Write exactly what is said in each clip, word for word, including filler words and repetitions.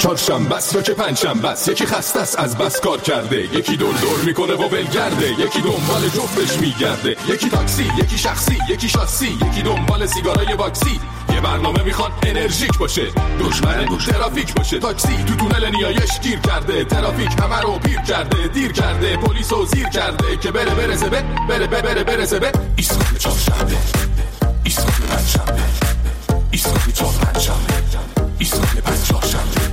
چهارشنبه است یا که پنجشنبه است، یکی خسته است از بس کار کرده، یکی دور دور میکنه و ولگرده، یکی دنبال جفتش میگرده، یکی تاکسی، یکی شخصی، یکی شاسی، یکی دنبال سیگارای واکسی. یه برنامه میخوان انرژیک باشه، دشمن ترافیک باشه. تاکسی تو تونل نیایش گیر کرده، ترافیک همه رو پیر کرده، دیر کرده، پلیسو زیر کرده که بره برسه به بره بره بره برسه به ایستگاه چهارشنبه، ایستگاه پنجشنبه، ایستگاه چهارشنبه، ایستگاه پنجشنبه.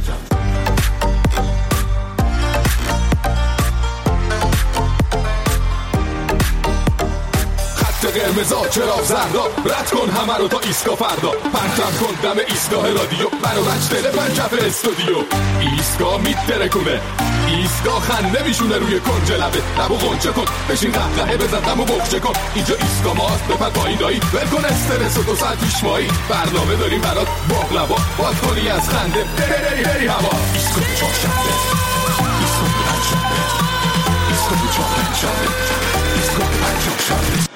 قرمزا چراغ زردا، رد کن همه رو تا ایستگاه فردا، پرتم کن دم ایستگاه رادیو، برو بچ دل پنجف استودیو. ایستگاه میترکونه، ایستگاه خنده میشونه روی کنج لبه، لبو غنچه کن، بشین قهقهه بزن دمو بخچه کن. اینجا ایستگاه ماست، بپر پایین دایی، ول کن استرس و دو ساعت پیش مایی. برنامه داریم برات باقلوا، باد کنی از خنده بری بری بری هوا. ایستگاه چهارشنبه، ایستگاه پنجشنبه، ایستگاه چهارشنبه، ایستگاه پنجشنبه.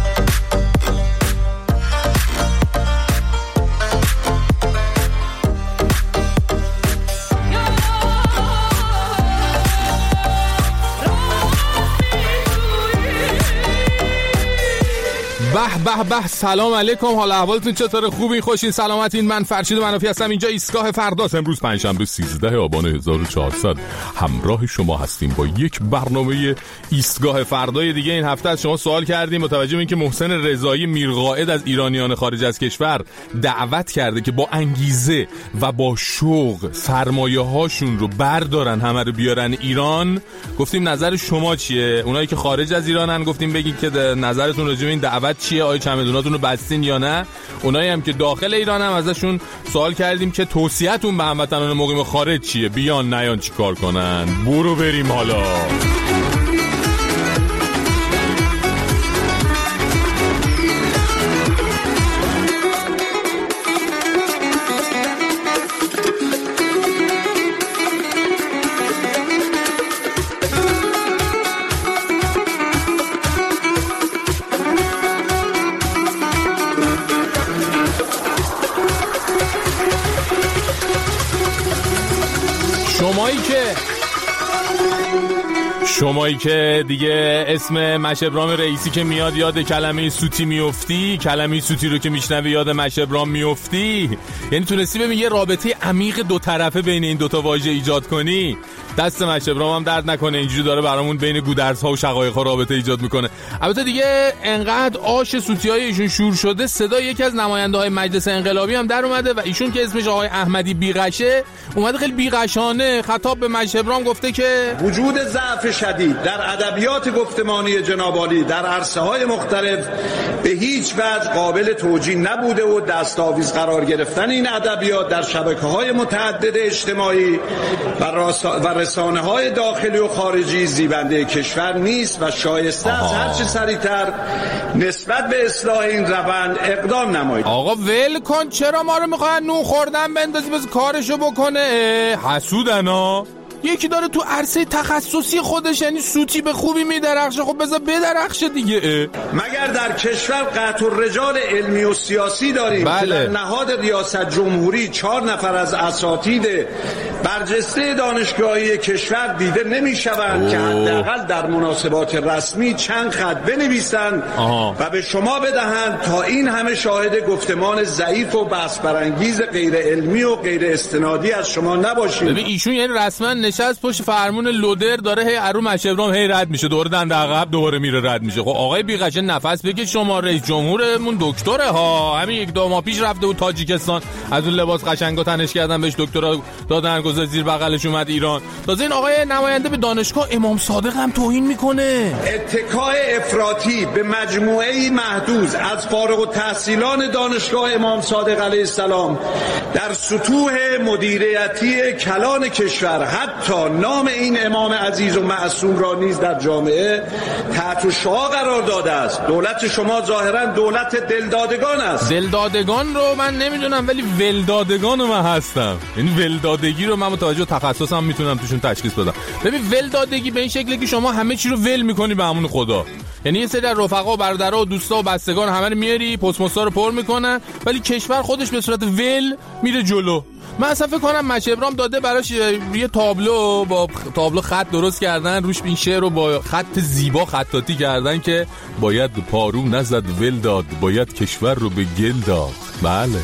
به به به، سلام علیکم، حال احوالتون چطوره؟ خوبین؟ خوشین؟ سلامتین؟ من فرشید منافی هستم، اینجا ایستگاه فرداست. امروز پنجشنبه سیزده آبان هزار و چهارصد همراه شما هستیم با یک برنامه ایستگاه فردای دیگه. این هفته از شما سوال کردیم، متوجه بشین که محسن رضایی میرقائد از ایرانیان خارج از کشور دعوت کرده که با انگیزه و با شوق سرمایه هاشون رو بردارن، همه رو بیارن ایران. گفتیم نظر شما چیه؟ اونایی که خارج از ایرانن گفتیم بگید که نظرتون راجع به این دعوت چیه، آیا چمدوناتون رو بستین یا نه. اونایی هم که داخل ایران هم ازشون سوال کردیم که توصیه‌تون به هموطنان مقیم خارج چیه، بیان نیان چی کار کنن. برو بریم حالا. شمایی که شمایی که دیگه اسم مشهبرام رئیسی که میاد یاد کلمه سوتی میفتی، کلمه سوتی رو که میشنوی یاد مشهبرام میفتی، یعنی تونستی ببین یه رابطه عمیق دو طرفه بین این دوتا واژه ایجاد کنی. دست مشهبرام هم درد نکنه، اینجوری داره برامون بین گودرزها و شقایق‌ها رابطه ایجاد میکنه. البته دیگه انقدر آش سوتیای ایشون شور شده، صدای یکی از نماینده‌های مجلس انقلابی هم در اومده و ایشون که اسمش آقای احمدی بیغشه اومده خیلی بیغشانه خطاب به مشهبرام گفته که وجود ضعف شدید در ادبیات گفتمانی جناب عالی در عرصه‌های مختلف به هیچ وجه قابل توجیه نبوده و دستاویز قرار گرفتن این ادبیات در شبکه‌های متعدد اجتماعی و رسانه‌های داخلی و خارجی زیبنده کشور نیست و شایسته است هر چه سریعتر نسبت به اصلاح این روند اقدام نمایید. آقا ول کن، چرا ما رو میخوان نون خوردن بندازی بس کارشو بکنه؟ حسودنا. یکی داره تو عرصه تخصصی خودش یعنی سوتی به خوبی میدرخشه، خب بذار بدرخشه دیگه. مگر در کشور قطع الرجال علمی و سیاسی داریم بله. که در نهاد ریاست جمهوری چهار نفر از اساتید برجسته دانشگاهی کشور دیده نمیشوند که حداقل در مناسبات رسمی چند خط بنویسند و به شما بدهند تا این همه شاهد گفتمان ضعیف و بحث برانگیز غیر علمی و غیر استنادی از شما نباشید. ببین ایشون یعنی رسما نشست پشت فرمون لودر داره هی ارو مشهبرام هی رد میشه، دوباره دنده عقب دوباره میره رد میشه. خب آقای بیغشه نفس بکش، شما رئیس جمهورمون دکتره ها، همین یک دو ماه پیش رفته بود تاجیکستان، از اون لباس قشنگا تنش کردن بهش دکترا دادن، گذاشت زیر بغلش اومد ایران. تازه این آقای نماینده به دانشگاه امام صادق هم توهین میکنه. اتکای افراطی به مجموعه محدود از فارغ التحصیلان دانشگاه امام صادق علیه السلام در سطوح مدیریتی کلان کشور، حتی نام این امام عزیز و معصوم را نیز در جامعه تحت شعاع قرار داده است. دولت شما ظاهرا دولت دلدادگان است. دلدادگان رو من نمیدونم ولی ولدادگان رو من هستم. این ولدادگی رو من متوجه تخصصم میتونم توشون تشخیص بدم. ببین ولدادگی به این شکلی که شما همه چی رو ول میکنی به امون خدا، یعنی یه سری رفقا و برادرها و دوستا و بستگان همه رو میاری پستموستا رو پر میکنن ولی کشور خودش به صورت ول میره جلو. من اصلا فکر کنم مچ ابرام داده براش یه تابلو با تابلو خط درست کردن، روش این شعر رو با خط زیبا خطاطی کردن که باید پارو نزد ول داد، باید کشور رو به گل داد. بله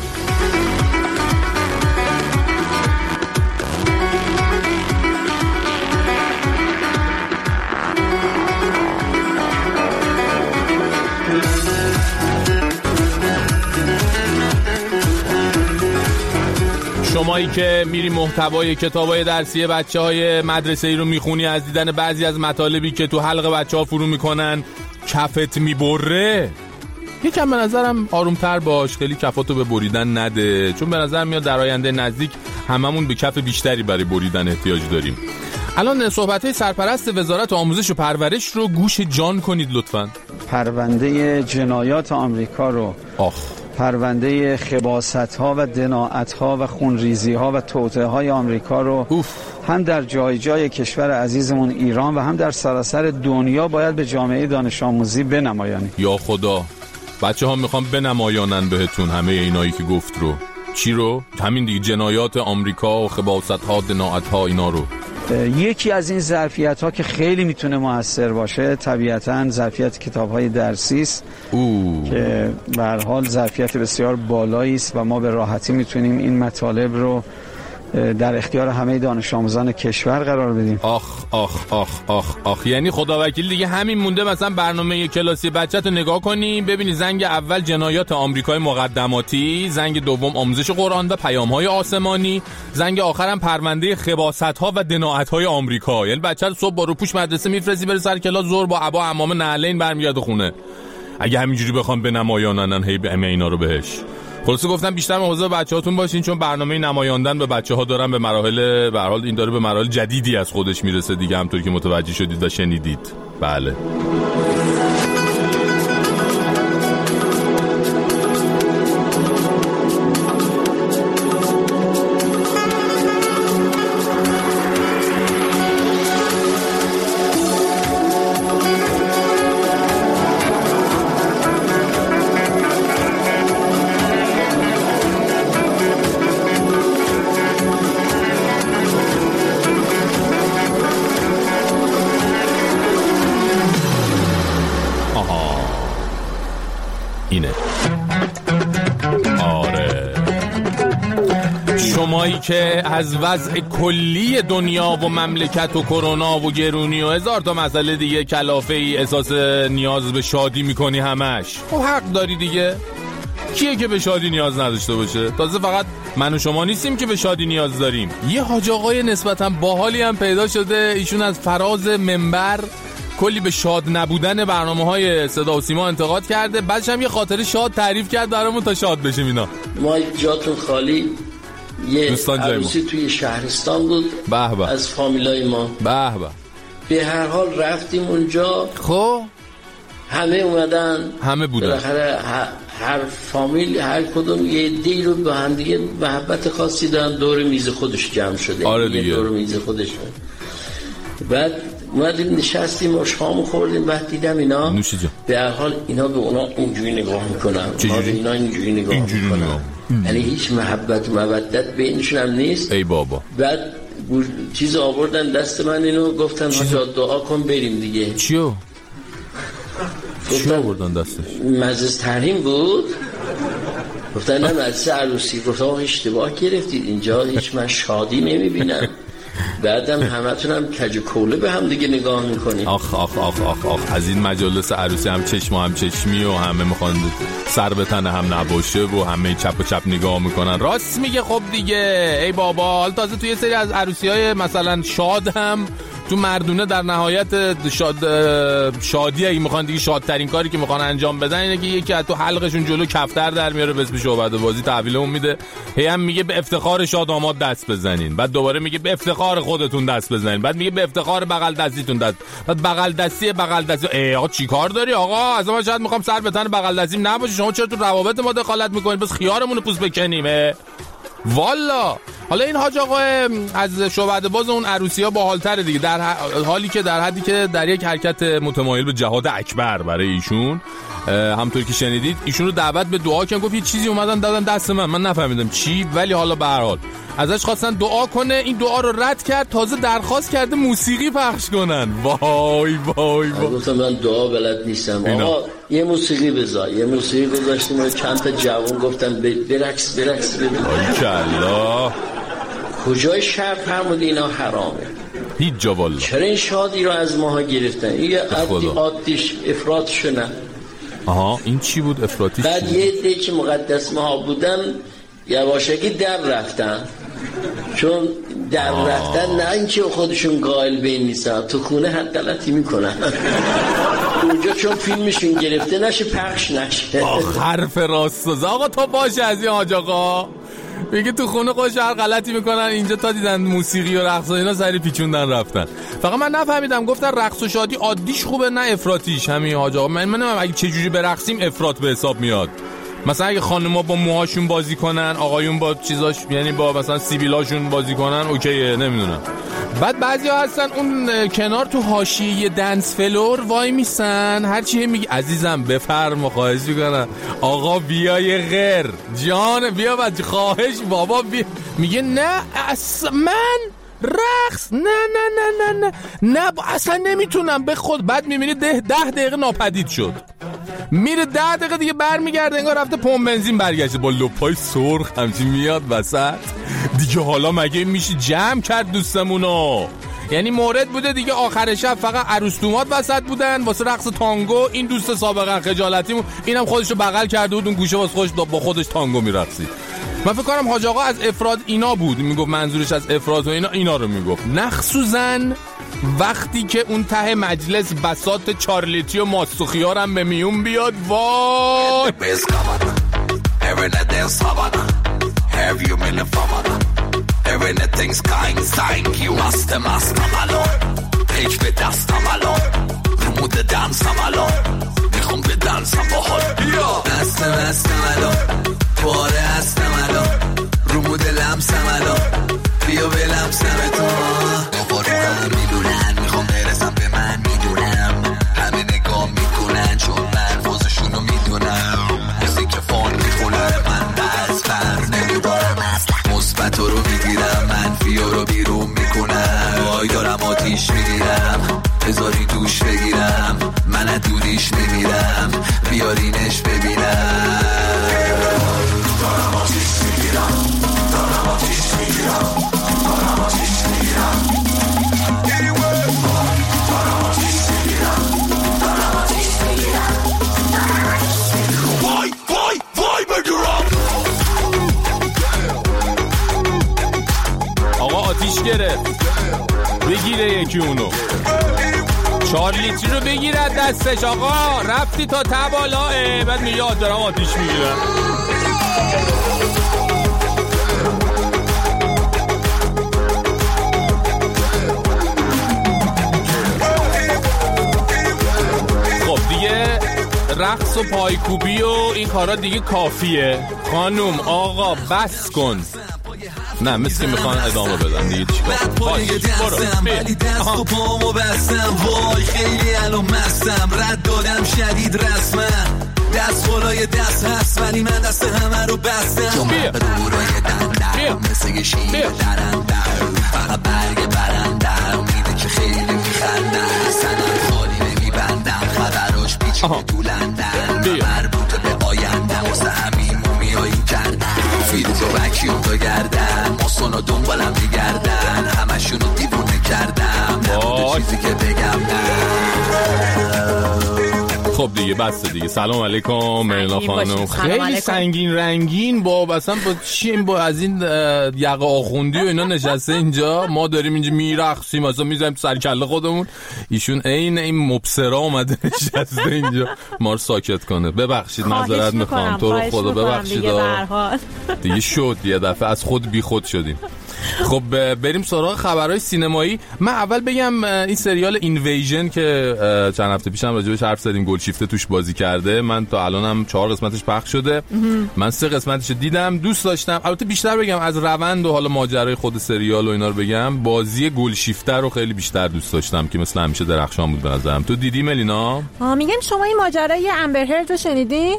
شمایی که میری محتوای کتابای درسی بچه‌های مدرسه‌ای رو میخونی، از دیدن بعضی از مطالبی که تو حلق بچه‌ها فرو میکنن کفت میبره، یکم به نظرم آرومتر باش، خیلی کفاتو به بریدن نده، چون به نظر میاد در آینده نزدیک هممون به کف بیشتری برای بریدن احتیاج داریم. الان صحبت‌های سرپرست وزارت آموزش و پرورش رو گوش جان کنید لطفاً. پرونده جنایات آمریکا رو، آخ پرونده خباثت‌ها و دناعت‌ها و خونریزی‌ها و توطئه‌های آمریکا رو اوف. هم در جای جای کشور عزیزمون ایران و هم در سراسر دنیا باید به جامعه دانش آموزی بنمایانیم. یا خدا، بچه ها میخوام بنمایانن بهتون همه اینایی که گفت رو. چی رو؟ همین دیگه، جنایات آمریکا و خباثت‌ها، دناعت‌ها، اینا رو. یکی از این ظرفیت‌ها که خیلی میتونه موثر باشه طبیعتاً ظرفیت کتاب‌های درسی است که به هر حال ظرفیت بسیار بالایی است و ما به راحتی میتونیم این مطالب رو در اختیار همه دانش آموزان کشور قرار بدیم. آخ آخ آخ آخ آخ یعنی خدا وکیل دیگه همین مونده مثلا برنامه کلاسی بچه‌تو نگاه کنی ببینی زنگ اول جنایات آمریکای مقدماتی، زنگ دوم آموزش قرآن و پیام‌های آسمانی، زنگ آخرم پرونده خباثت‌ها و دناعت‌های آمریکا. یعنی بچه‌ت صبح با روپوش مدرسه میفرستی بره سر کلاس، ظهر با عبا عمامه نعلین برمیاد خونه. اگه همینجوری بخوام به نمایانن هی به همه اینا رو بهش. خلاصه گفتم بیشتر مواظب بچه‌هاتون باشین، چون برنامه نمایاندن به بچه‌ها دارن به مراحل، به هر حال این داره به مراحل جدیدی از خودش میرسه دیگه، همونطوری که متوجه شدید و شنیدید. بله. اینه. آره شمایی که از وضع کلی دنیا و مملکت و کرونا و گرونی و هزار تا مسئله دیگه کلافه ای احساس نیاز به شادی میکنی همش، خب حق داری دیگه. کیه که به شادی نیاز نداشته باشه؟ تازه فقط من و شما نیستیم که به شادی نیاز داریم. یه حاج آقای نسبتا باحالی هم پیدا شده، ایشون از فراز منبر کلی به شاد نبودن برنامه‌های صدا و سیما انتقاد کرده، بعدش هم یه خاطره شاد تعریف کرد برامون تا شاد بشیم. اینا ما جاتون خالی، یه عروسی توی شهرستان بود به به. از فامیلای ما به به. به هر حال رفتیم اونجا، خب همه اومدن، همه بودن، بالاخره هر فامیل هر کدوم یه دی رو به هم دیگه محبت خاصی دارن، دور میز خودش جمع شده. آره دیگه. دور میز خودش. بعد اومدیم نشستیم و شام خوردیم، بعد دیدم اینا به هر حال اینا به اونا اینجوری نگاه میکنن، اونا به اینا اینجوری نگاه میکنن، یعنی هیچ محبت و مودت بینشون هم نیست. ای بابا. بعد چیز آوردن دست من، اینو گفتن حاجا دعا کن بریم دیگه. چیو؟ چی آوردن دستش؟ مجلس تحریم بود. گفتن نه مجلس عروسی. گفتم اشتباه گرفتید، اینجا هیچ من شادی نمیبینم. بعدم همتون هم کج کوله به هم دیگه نگاه میکنیم. آخ آخ آخ آخ آخ از این مجالس عروسی هم چشم و هم چشمی و همه میخوان سر به تن هم نباشه و همه چپ و چپ نگاه میکنن. راست میگه. خب دیگه ای بابا، حال تازه توی سری از عروسی های مثلا شاد هم تو مردونه در نهایت شاد شادی اگه میخوان دیگه شادترین کاری که میخوان انجام بدن اینه که یکی از تو حلقشون جلو کفتر در میاره به اسم شعبده بازی تحویلمون میده، هی هم میگه به افتخار شاداماد دست بزنین، بعد دوباره میگه به افتخار خودتون دست بزنین، بعد میگه به افتخار بغل دستیتون دست، بعد بغل دستی بغل دستی. ای آقا چیکار داری آقا؟ از ما شاید میخوام سر به تن بغل دستیم نباشه، شما چرا تو روابط ما دخالت میکنین؟ بس خیارمون رو پوست بکنیم. والا حالا این حاج آقا از شعبده باز اون عروسی‌ها باحال‌تره دیگه، در حالی که در حدی که در یک حرکت متمایل به جهاد اکبر برای ایشون، همونطور که شنیدید ایشون رو دعوت به دعا کردن، گفت یه چیزی اومدن دادن دست من من نفهمیدم چی، ولی حالا به هر حال ازش خواستن دعا کنه، این دعا رو رد کرد، تازه درخواست کرده موسیقی پخش کنن. وای وای وای گفتم من دعا بلد نیستم، آقا یه موسیقی بذار. یه موسیقی گذاشتیم و چند تا جوان گفتن برقص برقص ببین. ماشاءالله. کجای شهر فرمودی اینا حرامه؟ هیچ جا والا. چرا این شادی رو از ماها گرفتن؟ این عادی عادیش افراط شدن. آها این چی بود افراطیش؟ بعد یه عده که مقدس ماها بودن یواشکی در رفتن، چون در آه. رفتن نه اینکه خودشون قائل به این نیستن، تو خونه هر غلطی میکنن اونجا چون فیلمشون گرفته نشه پخش نشه. حرف راست. آقا تو باشه از این حاج آقا میگه تو خونه خودش هر غلطی میکنن، اینجا تا دیدن موسیقی و رقص و اینا سری پیچوندن رفتن. فقط من نفهمیدم گفتن رقص و شادی عادیش خوبه نه افراطیش. همین حاج آقا من منم اگه چه جوری برقصیم افراط به حساب میاد. مثلا اگه خانم‌ها با موهاشون بازی کنن، آقایون با چیزاش یعنی با مثلا سیبیلاشون بازی کنن اوکیه، نمیدونم. بعد بعضیا هستن اون کنار تو حاشیه دنس فلور وای میسن، هر چی میگی عزیزم بفرما خواهش میکنم آقا بیای غیر جان بیا بچه خواهش بابا بیا. میگه نه اصلا من رقص نه نه نه نه نه نه اصلا نمیتونم به خود. بعد میبینی ده, ده دقیقه ناپدید شد، میره ده دقیقه دیگه برمیگرده انگار رفته پمپ بنزین برگشته با لپای سرخ همچین میاد وسط دیگه. حالا مگه میشه جمع کرد دوستمونو؟ یعنی مورد بوده دیگه آخر شب فقط عروس دومات وسط بودن واسه رقص تانگو. این دوست سابقا خجالتیمون اینم خودشو بغل کرده بود اون گوشه واسه خودش با خودش تانگو میرقصید. من فکر کنم حاج آقا از افراد اینا بود، میگفت منظورش از افراد و اینا اینا رو میگفت. مخصوصا وقتی که اون ته مجلس بساط چارلیتی و ماست و خیارم به میون بیاد وای میخوام به دنسم با حال دستم هستم الان پاره هستم الان رو مود لمسم الان بیا به لمسم تو بابا رو هم میدونن میخوام برسم به من میدونم همه نگاه میکنن چون من فازشونو میدونم موزیک فون میخونن من دست بر نمیبارم اصلا مثبت رو میگیرم منفی رو بیرون میکنم وای دارم آتیش میگیرم بذاری دوش بگیرم من از دوریش نمیرم بیارینش ببینم دارم آتیش میگیرم دارم آتیش میگیرم دارم آتیش میگیرم دارم آتیش میگیرم دارم آتیش میگیرم وای وای وای بگیرم. آقا آتیش گرفت بگیره یکی اونو چهار لیتری رو بگیرد دستش. آقا رفتی تا تبالاه بعد میاد دارم آتیش میگیرم. خب دیگه رقص و پایکوبی و این کارا دیگه کافیه. خانوم آقا بس کن. نه مثل میخوان ادامه بدن دیگه چیکار باش برو ولی دست و پامو بستم وای خیلی الان مستم رد دادم شدید رسما دست بالای دست هست ولی من دست همه رو بستم رو روی دندم مثل شیر درم در فقط برگ برندم امیده که خیلی میخندم سنم خالی نمیبندم خبراش پیچه دولندم مربوط به آیندم واسه همین مومیایی کردم فیلزو وکیوم تو گردم مصنو دنبالم میگردن همشونو دیوونه کردم نبوده چیزی که بگم خب دیگه بسته دیگه. سلام علیکم مینا خانم. خیلی سنگین رنگین با مثلا با چی با از این یقه آخوندی و اینا نشسته اینجا، ما داریم اینجا میرقصیم مثلا میذاریم سر کله خودمون، ایشون عین این مبصرا اومده نشسته اینجا ما رو ساکت کنه. ببخشید معذرت میخوام تو رو خدا ببخشید دیگه, دیگه شد یه دفعه از خود بی خود شدیم. خب بریم سراغ خبرهای سینمایی. من اول بگم این سریال اینویژن که چند هفته پیشم راجبش حرف زدیم، گلشیفته توش بازی کرده، من تا الانم چهار قسمتش پخش شده. من سه قسمتش دیدم، دوست داشتم. البته بیشتر بگم از روند و حالا ماجرای خود سریال و اینا رو بگم، بازی گلشیفته رو خیلی بیشتر دوست داشتم که مثل همیشه درخشان بود به نظرم. تو دیدی ملینا؟ آ میگم شما این ماجرای امبر هرد رو شنیدی؟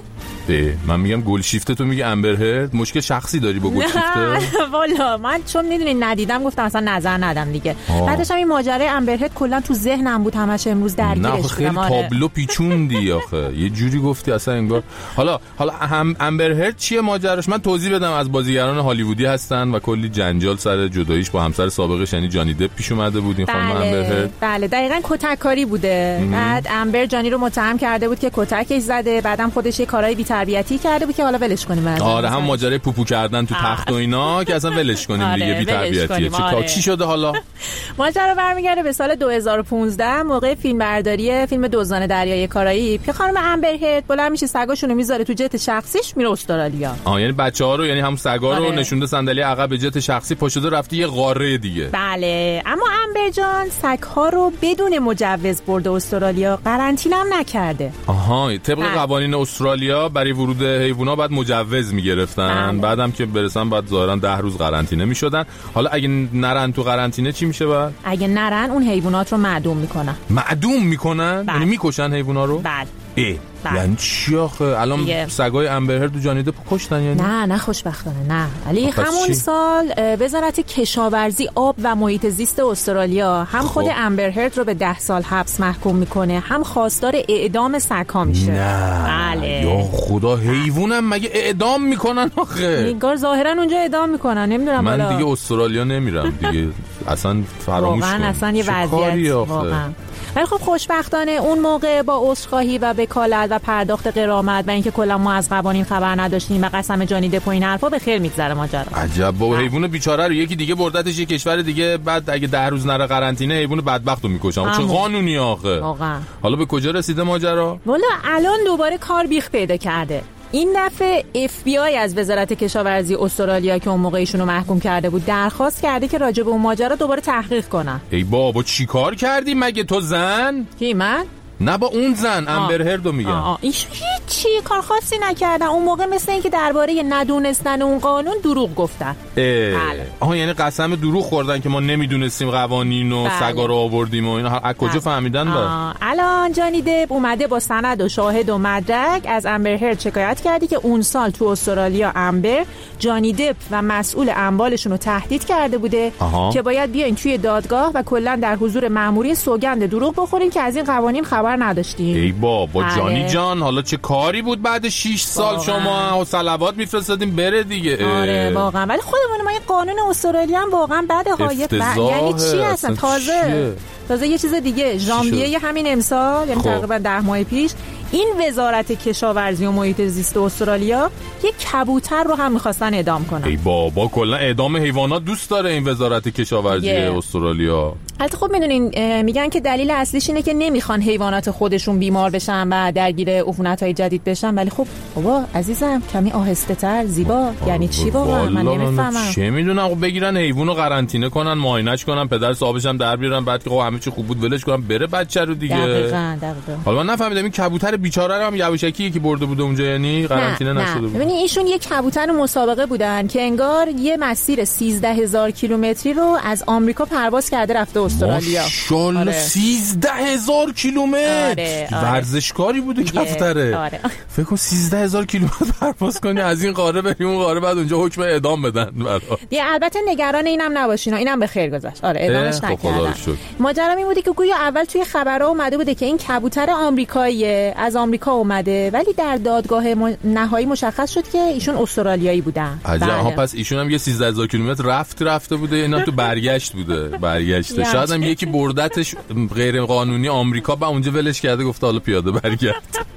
من میگم گلشیفته، تو میگی امبر هرد. مشکل شخصی داری با گلشیفته؟ والا من چون میدونی ندیدم گفتم اصلا نظر ندم دیگه. بعدش هم این ماجرای امبر هرد کلا تو ذهنم بود همش، امروز درگیرش بودم. نه خیلی تابلو پیچوندی آخه، یه جوری گفتی اصلا انگار. حالا حالا هم امبر هرد چیه ماجراش؟ من توضیح بدم. از بازیگران هالیوودی هستن و کلی جنجال سر جداییش با همسر سابقش یعنی جانی دپ پیش اومده بود. این خانم امبر هرد بله دقیقاً کتککاری بوده. ام. بعد امبر جانی رو متهم کرده بود که کتکش زده، بعدم خودش یه کارهای بی‌تربیتی کرده بود که حالا ولش کنیم. آره هم ماجرای پوپو کردن تو تخت و اینا که اصلا ولش کنیم دیگه، بی‌تربیتیه. چه آره. چی شده حالا؟ ماجرا برمیگرده به سال دو هزار و پانزده موقع فیلمبرداری فیلم دزدان دریای کارائیب که خانم امبر هرد بلند میشه سگاشونو میذاره تو جت شخصیش میره استرالیا. آ یعنی بچه‌ها رو، یعنی هم سگا رو آره. نشونده صندلی عقب به جت شخصی پاشده رفته یه قاره دیگه. بله اما امبر جان سگ‌ها رو بدون مجوز برده استرالیا، قرنطینه هم نکرده. آها طبق بله. قوانین استرالیا برای ورود حیونا باید مجوز میگرفتن، بله. بعدم که برسن بعد ظاهرا ده روز قرنطینه میشدن. حالا اگه نرن تو قرنطینه چی میشه بعد؟ اگه نرن اون حیوانات رو معدوم میکنن. معدوم میکنن؟ یعنی میکشن حیونا رو؟ بله. ای یعنی چی آخه؟ الان سگای امبر هرد و جانی دپ کشتن یعنی؟ نه نه خوشبختانه نه. ولی همون سال وزارت کشاورزی، آب و محیط زیست استرالیا هم خب. خود امبر هرد رو به ده سال حبس محکوم میکنه، هم خواستار اعدام سگ‌ها میشه. نه بله. یا خدا، حیوانم مگه اعدام میکنن آخه؟ انگار ظاهرا اونجا اعدام میکنن، نمیدونم. من بالا. دیگه استرالیا نمیرم دیگه، اصلا فراموش کنم. واقعا اصلا یه وضعیت واقعا. ولی خب خوشبختانه اون موقع با عذرخواهی و وکالت و پرداخت غرامت و اینکه کلا ما از قوانین خبر نداشتیم و قسم جانی دپ و این حرفا به خیر میگذره ماجرا. عجب با حیوان بیچاره رو یکی دیگه بردتش یه کشور دیگه، بعد اگه ده روز نره قرنطینه حیوان بدبختو میکشن. چه قانونی آخه؟ واقعا. حالا به کجا رسیده ماجرا؟ والا الان دوباره کار بیخ پیدا کرده. این دفعه اف بی آی از وزارت کشاورزی استرالیا که اون موقع ایشونو محکوم کرده بود درخواست کرده که راجع به اون ماجرا دوباره تحقیق کنن. ای بابا چی کار کردی مگه تو زن؟ کی من؟ نه با اون زن امبر هردو میگم. ایشون هیچی کار خاصی نکردن اون موقع، مثل اینکه درباره ندونستن اون قانون دروغ گفتن. بله. آها یعنی قسم دروغ خوردن که ما نمیدونستیم قوانین و بله. سگا رو آوردیم و اینا. از کجا فهمیدن با؟ الان جانی دپ اومده با سند و شاهد و مدرک از امبر هرد شکایت کردی که اون سال تو استرالیا امبر جانی دپ و مسئول اموالشون رو تهدید کرده بوده آها. که باید بیاین توی دادگاه و کلا در حضور مأموری سوگند دروغ بخورین که از این قوانین خبر نداشتیم. ای بابا جانی جان حالا چه کاری بود بعد شش سال شما صلوات میفرستادیم بره دیگه. آره واقعا. ولی خودمون ما این قانون استرالیا هم واقعا بده های یعنی چی اصلا؟ تازه تازه یه چیز دیگه ژانویه همین امسال یعنی تقریبا ده ماه پیش این وزارت کشاورزی و محیط زیست استرالیا یک کبوتر رو هم می‌خواستن اعدام کنن. ای بابا کلا اعدام حیوانات دوست داره این وزارت کشاورزی yeah. استرالیا. البته خب میدونین میگن که دلیل اصلیش اینه که نمیخوان حیوانات خودشون بیمار بشن و درگیر عفونت‌های جدید بشن. ولی خب بابا عزیزم کمی آهسته‌تر زیبا یعنی چی واقعا من نمیفهمم. چه میدونم خب بگیرن حیوانو قرنطینه کنن، معاینه‌اش کنن، پدر صاحبش هم در بیارن، بعد که خب همه چی خوب بود ولش کنن بره بچه رو دیگه. دقیقاً دقیقاً. حالا من نفهمیدم این کبوتر بیچاره رو هم یواشکی یکی برده بوده اونجا یعنی قرنطینه نشده بود. ببینید ایشون یک کبوتر مسابقه بودن که انگار یه مسیر سیزده هزار کیلومتری رو از آمریکا پرواز کرده رفته استرالیا. ماشاءالله آره. سیزده هزار کیلومتر. آره. آره. ورزشکاری بوده کفتره. آره. فکر کن سیزده هزار کیلومتر پرواز کنی از این قاره بری اون قاره بعد اونجا حکم اعدام بدن برات. دیگه البته نگران اینم نباشین، اینم به خیر گذشت. آره اعدامش نکردن. ماجرا این بوده که گویا اول توی خبرها اومده بوده که این کبوتر آمریکاییه، از آمریکا اومده، ولی در دادگاه نهایی مشخص شد که ایشون استرالیایی بودن. عجب. ها پس ایشون هم یه سیزده هزار کیلومتر رفت رفته بوده، اینا تو برگشت بوده. برگشته. شاید هم یکی بردتش غیر قانونی آمریکا با اونجا ولش کرده گفته حالا پیاده برگرد.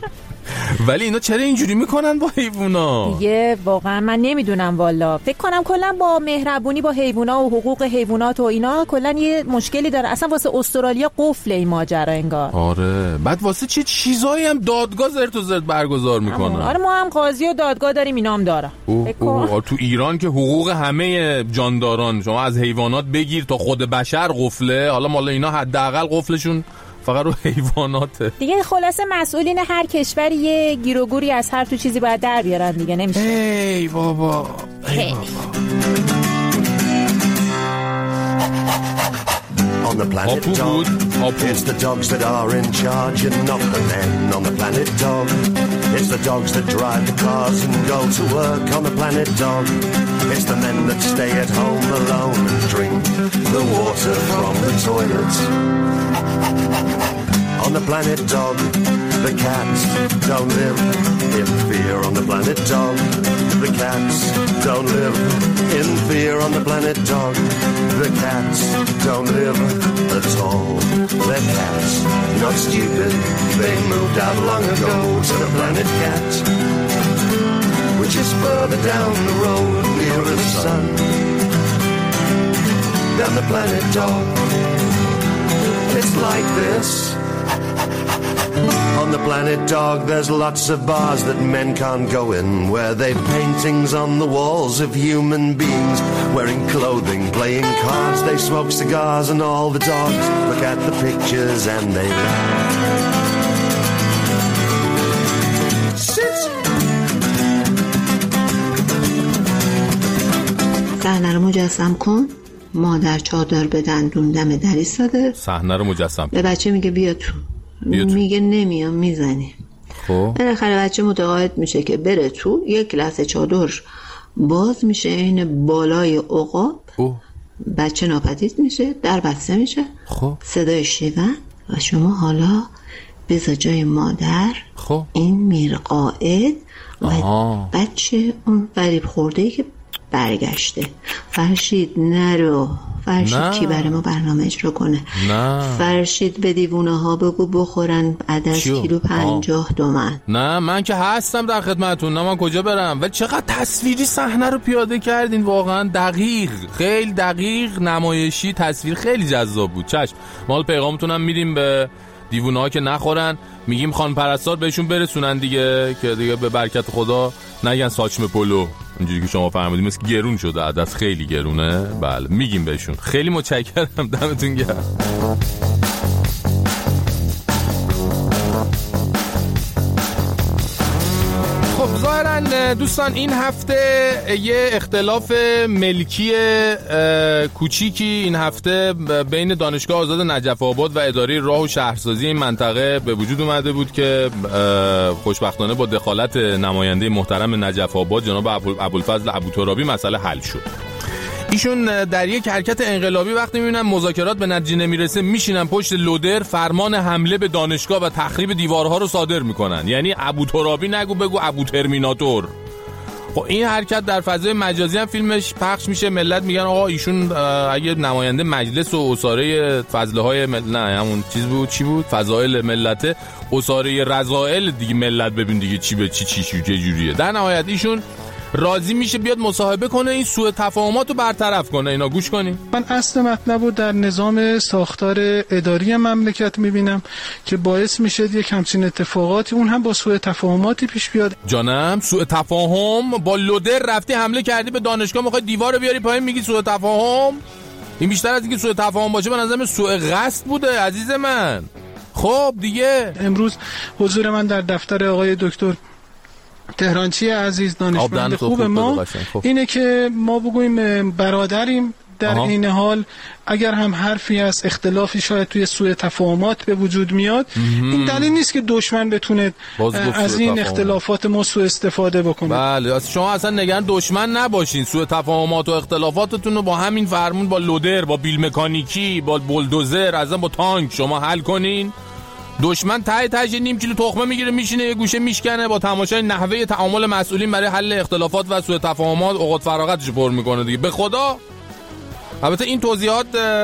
ولی اینا چرا اینجوری میکنن با حیوونا؟ دیگه واقعا من نمیدونم والا. فکر کنم کلا با مهربونی با حیوونا و حقوق حیوانات و اینا کلا یه مشکلی داره. اصلا واسه استرالیا قفل این ماجرا انگار. آره بعد واسه چه چیزایی هم دادگاه زرت و زرت برگزار میکنن. آره ما هم قاضی و دادگاه داریم، اینا هم داره. تو ایران که حقوق همه جانداران، شما از حیوانات بگیر تا خود بشر قفله، حالا مال اینا حداقل قفلشون فقط رو حیواناته دیگه. خلاصه مسئولین هر کشوری یه گیر و گوری از هر تو چیزی باید در بیارن دیگه، نمیشه. ای بابا ای بابا. On the planet dog, it's the dogs that are in charge and not the men on the planet dog. It's the dogs that drive the cars and go to work on the planet dog. It's the men that stay at home alone and drink the water from the toilets. On the planet dog, the cats don't live in fear on the planet dog. The cats don't live in fear on the planet dog. The cats don't live at all. They're cats, not stupid. They moved out long ago to the planet cat, which is further down the road nearer the sun. Down the planet dog, it's like this. On the planet dog, there's lots of bars that men can't go in, where they've paintings on the walls of human beings wearing clothing, playing cards, they smoke cigars, and all the dogs look at the pictures and they laugh. Sit. صحنه رو مجسم کن. مادر چادر به دندون دم در ایستاده. صحنه رو مجسم به بچه میگه بیا تو. میگه نمیام، میزنی. خب بالاخره بچه متقاعد میشه که بره تو. یک لحظه چادر باز میشه این بالای عقاب. بچه ناپدید میشه، در بسته میشه. خب صدای شیون و شما حالا بذار جای مادر. خب این میرقاعد و آه. بچه اون فریب خورده که برگشته. فرشید نرو، فرشید نه. کی برای ما برنامه اجرا کنه؟ نه. فرشید به دیوونه ها بگو بخورن بعد از کیلو پنجاه تومن. نه من که هستم در خدمتون، نه من کجا برم. ولی چقدر تصویری صحنه رو پیاده کردین، واقعا دقیق، خیلی دقیق، نمایشی، تصویر خیلی جذاب بود. چشم مال پیغامتونم میدیم به دیوونه ها که نخورن، میگیم خان پرستار بهشون برسونن دیگه، که دیگه به برکت خدا نگن ساچمه پلو، اینجوری که شما فهمیدید مثل گرون شده، عدد خیلی گرونه. بله میگیم بهشون. خیلی متشکرم، دمتون گرم. خب ظاهرا دوستان این هفته یه اختلاف ملکی کوچیکی این هفته بین دانشگاه آزاد نجف آباد و اداره راه و شهرسازی این منطقه به وجود اومده بود که خوشبختانه با دخالت نماینده محترم نجف آباد جناب ابوالفضل ابوترابی مسئله حل شد. ایشون در یک حرکت انقلابی وقتی میبینن مذاکرات به نتیجه نمیرسه میشینن پشت لودر، فرمان حمله به دانشگاه و تخریب دیوارها رو صادر میکنن. یعنی ابوترابی نگو بگو ابو ترمیناتور. خب این حرکت در فضای مجازی هم فیلمش پخش میشه، ملت میگن آقا ایشون اگه نماینده مجلس و اساره فضله های مل... نه همون چیز بود، چی بود، فضائل ملت، اساره رذائل دیگه، ملت ببین دیگه چی به چی چی چه جوریه. در نهایت ایشون راضی میشه بیاد مصاحبه کنه، این سوء تفاهمات رو برطرف کنه. اینا گوش کنین. من اصل مطلب رو در نظام ساختار اداری مملکت میبینم که باعث میشه یک همچین اتفاقاتی اون هم با سوء تفاهماتی پیش بیاد. جانم سوء تفاهم؟ با لودر رفتی حمله کردی به دانشگاه، میخوای دیوار رو بیاری پایین میگی سوء تفاهم؟ این بیشتر از اینکه سوء تفاهم باشه به نظرم سوء قصد بوده عزیز من. خب دیگه امروز حضور من در دفتر آقای دکتر تهرانچی عزیز دانشمند خوب ما خب. اینه که ما بگوییم برادریم در آها. این حال اگر هم حرفی از اختلافی شاید توی سوء تفاهمات به وجود میاد مهم. این دلیل نیست که دشمن بتونه از این اختلافات ما سوء استفاده بکنه. بله شما اصلا نگران دشمن نباشین، سوء تفاهمات و اختلافاتتون رو با همین فرمون، با لودر، با بیل مکانیکی، با بولدوزر، اصلا با تانک شما حل کنین. دشمن ته تهش نیم کیلو تخمه میگیره میشینه یه گوشه میشکنه، با تماشای نحوه تعامل مسئولین برای حل اختلافات و سوء تفاهمات اوقات فراغتش پر میکنه دیگه. به خدا البته این توضیحات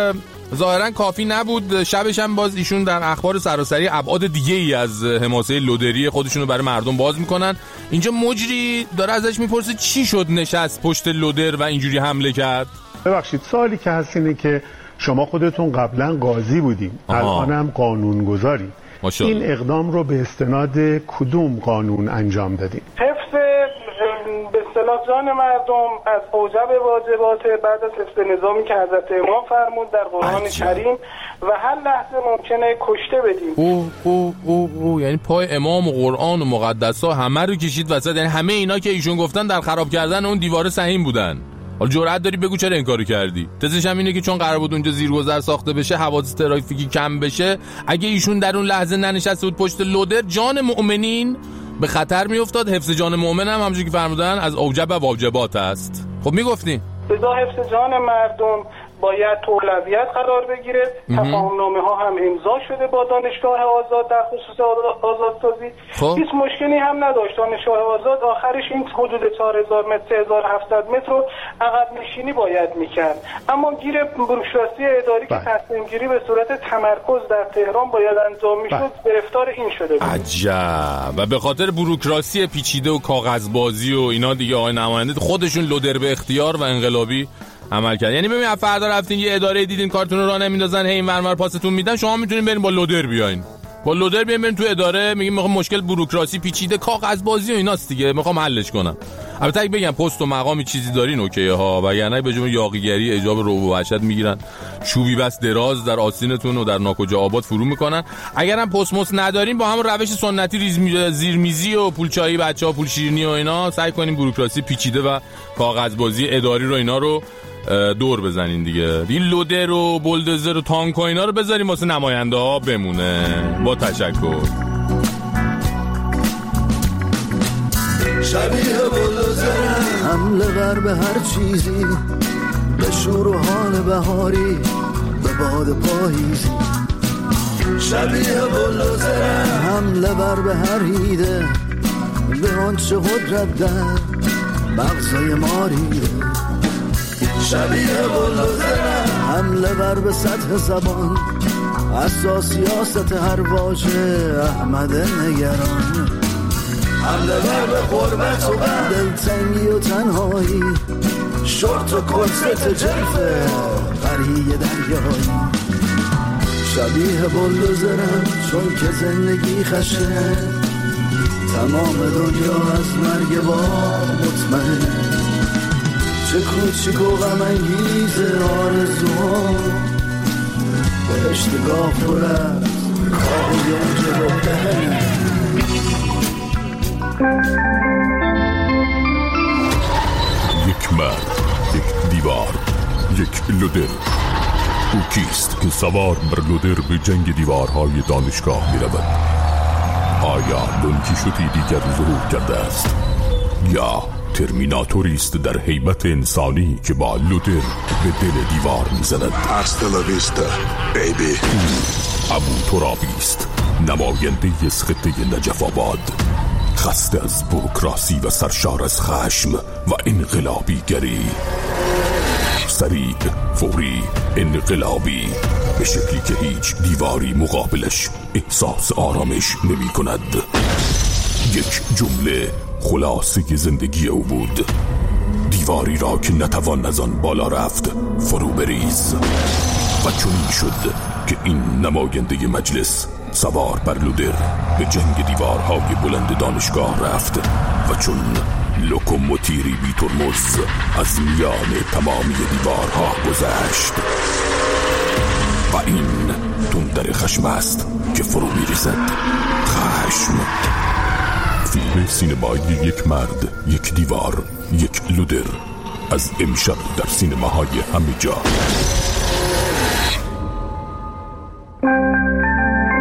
ظاهرا کافی نبود، شبش هم باز ایشون در اخبار سراسری ابعاد دیگه ای از حماسه لودری خودشونو برای مردم باز میکنن. اینجا مجری داره ازش میپرسه چی شد نشست پشت لودر و اینجوری حمله کرد. ببخشید سوالی که هست اینه که شما خودتون قبلا قاضی بودیم، الانم قانونگذاری، این اقدام رو به استناد کدوم قانون انجام دادیم؟ حفظ به اصطلاح جان مردم از اوجب واجبات بعد از حفظ نظامی که حضرت امام فرمود در قرآن کریم و هر لحظه ممکنه کشته بدیم. او او او او یعنی پای امام و قرآن و مقدسا همه رو کشید وسط، یعنی همه اینا که ایشون گفتن در خراب کردن اون دیوار سهیم بودن. حالا جرأت داری بگو چرا این کارو کردی؟ تزش هم اینه که چون قرار بود اونجا زیرگذر ساخته بشه، حوادث ترافیکی کم بشه، اگه ایشون در اون لحظه ننشسته بود پشت لودر، جان مؤمنین به خطر میافتاد. حفظ جان مؤمن هم همونجوری که فرمودن از اوجب و واجبات است. خب میگفتی لذا حفظ جان مردم باید تو اولویت قرار بگیره. تفاهم‌نامه ها هم امضا شده با دانشگاه آزاد در خصوص آزادسازی. خب. هیچ مشکلی هم نداشت. دانشگاه آزاد آخرش این حدود چهار هزار متر سه هزار و هفتصد متر رو عقب نشینی باید میکرد، اما گیر بروکراسی اداری که تصمیم گیری به صورت تمرکز در تهران باید انجام میشد گرفتار این شده بود. عجب. و به خاطر بروکراسی پیچیده و کاغذبازی و اینا دیگه آقای نماینده خودشون لودر به اختیار و انقلابی عمل کرد. یعنی ببین فردا رفتین یه اداره دیدین کارتون رو راه نمیندازن، هی این ورمر پاستون میدن، شما میتونین برین با لودر بیاین، با لودر بیاین برین تو اداره، میگیم میخوام مشکل بروکراسی پیچیده کاغذبازی و ایناست دیگه، میخوام حلش کنم. البته اگه بگم پست و مقامی چیزی دارین اوکیه ها، وگرنه به جای یاغیگری اجاب رعب و وحشت میگیرن، چوبی بس دراز در آستینتون و در ناکجا آباد فرو میکنن. اگرم پست مست ندارین با همون روش سنتی ریز زیرمیزی و پولچایی بچه‌ها پول شیرینی و اینا سعی کنین بروکراسی پیچیده و کاغذبازی اداری رو اینا رو دور بزنین دیگه. این لودر و بولدوزر و تانک و اینا رو بذاریم واسه نماینده ها بمونه. با تشکر. شبیه بولدوزر حمله بر به هر چیزی، به شور و حال بهاری، به باد پاییزی. شبیه بولدوزر حمله بر به هر ایده، به آنچه قدرت در مغزای ما ریده. شبیه بولدوزر حمله بر به سطح زبان، اساس سیاست هر واژه احمد نگران. حمله بر به غربت و بر دلتنگی و تنهایی، شورت و کنسرت جلفه قریه دریایی. شبیه بولدوزرم چون که زندگی خشنه، تمام دنیا از مرگ با مطمئن. چه کوچیک و غم انگیز آرزوها، بهشتگاه پر از کاهی اونجا رو بهنه. یک مرد، یک دیوار، یک لودر. او کیست که سوار بر لودر به جنگ دیوارهای دانشگاه می رود؟ آیا دونکیشوتی دیگر ظهور کرده است؟ یا ترمیناتوری است در هیبت انسانی که با لودر به دل دیوار میزند؟ Hasta la vista, baby. ابو ترابی است، نماینده از خطه نجف آباد، خسته از بروکراسی و سرشار از خشم و انقلابی گری. سریع، فوری، انقلابی، به شکلی که هیچ دیواری مقابلش احساس آرامش نمی کند. یک جمله خلاصه زندگی او بود: دیواری را که نتوان از آن بالا رفت فرو بریز. و چنین شد که این نماینده مجلس سوار بر لودر به جنگ دیوارهای بلند دانشگاه رفت و چون لوکوموتیری بی ترمز از میان تمامی دیوارها گذشت. و این تندر خشم است که فرو میریزد. خشم. فیلم سینمایی یک مرد، یک دیوار، یک لودر، از امشب در سینماهای همه جا.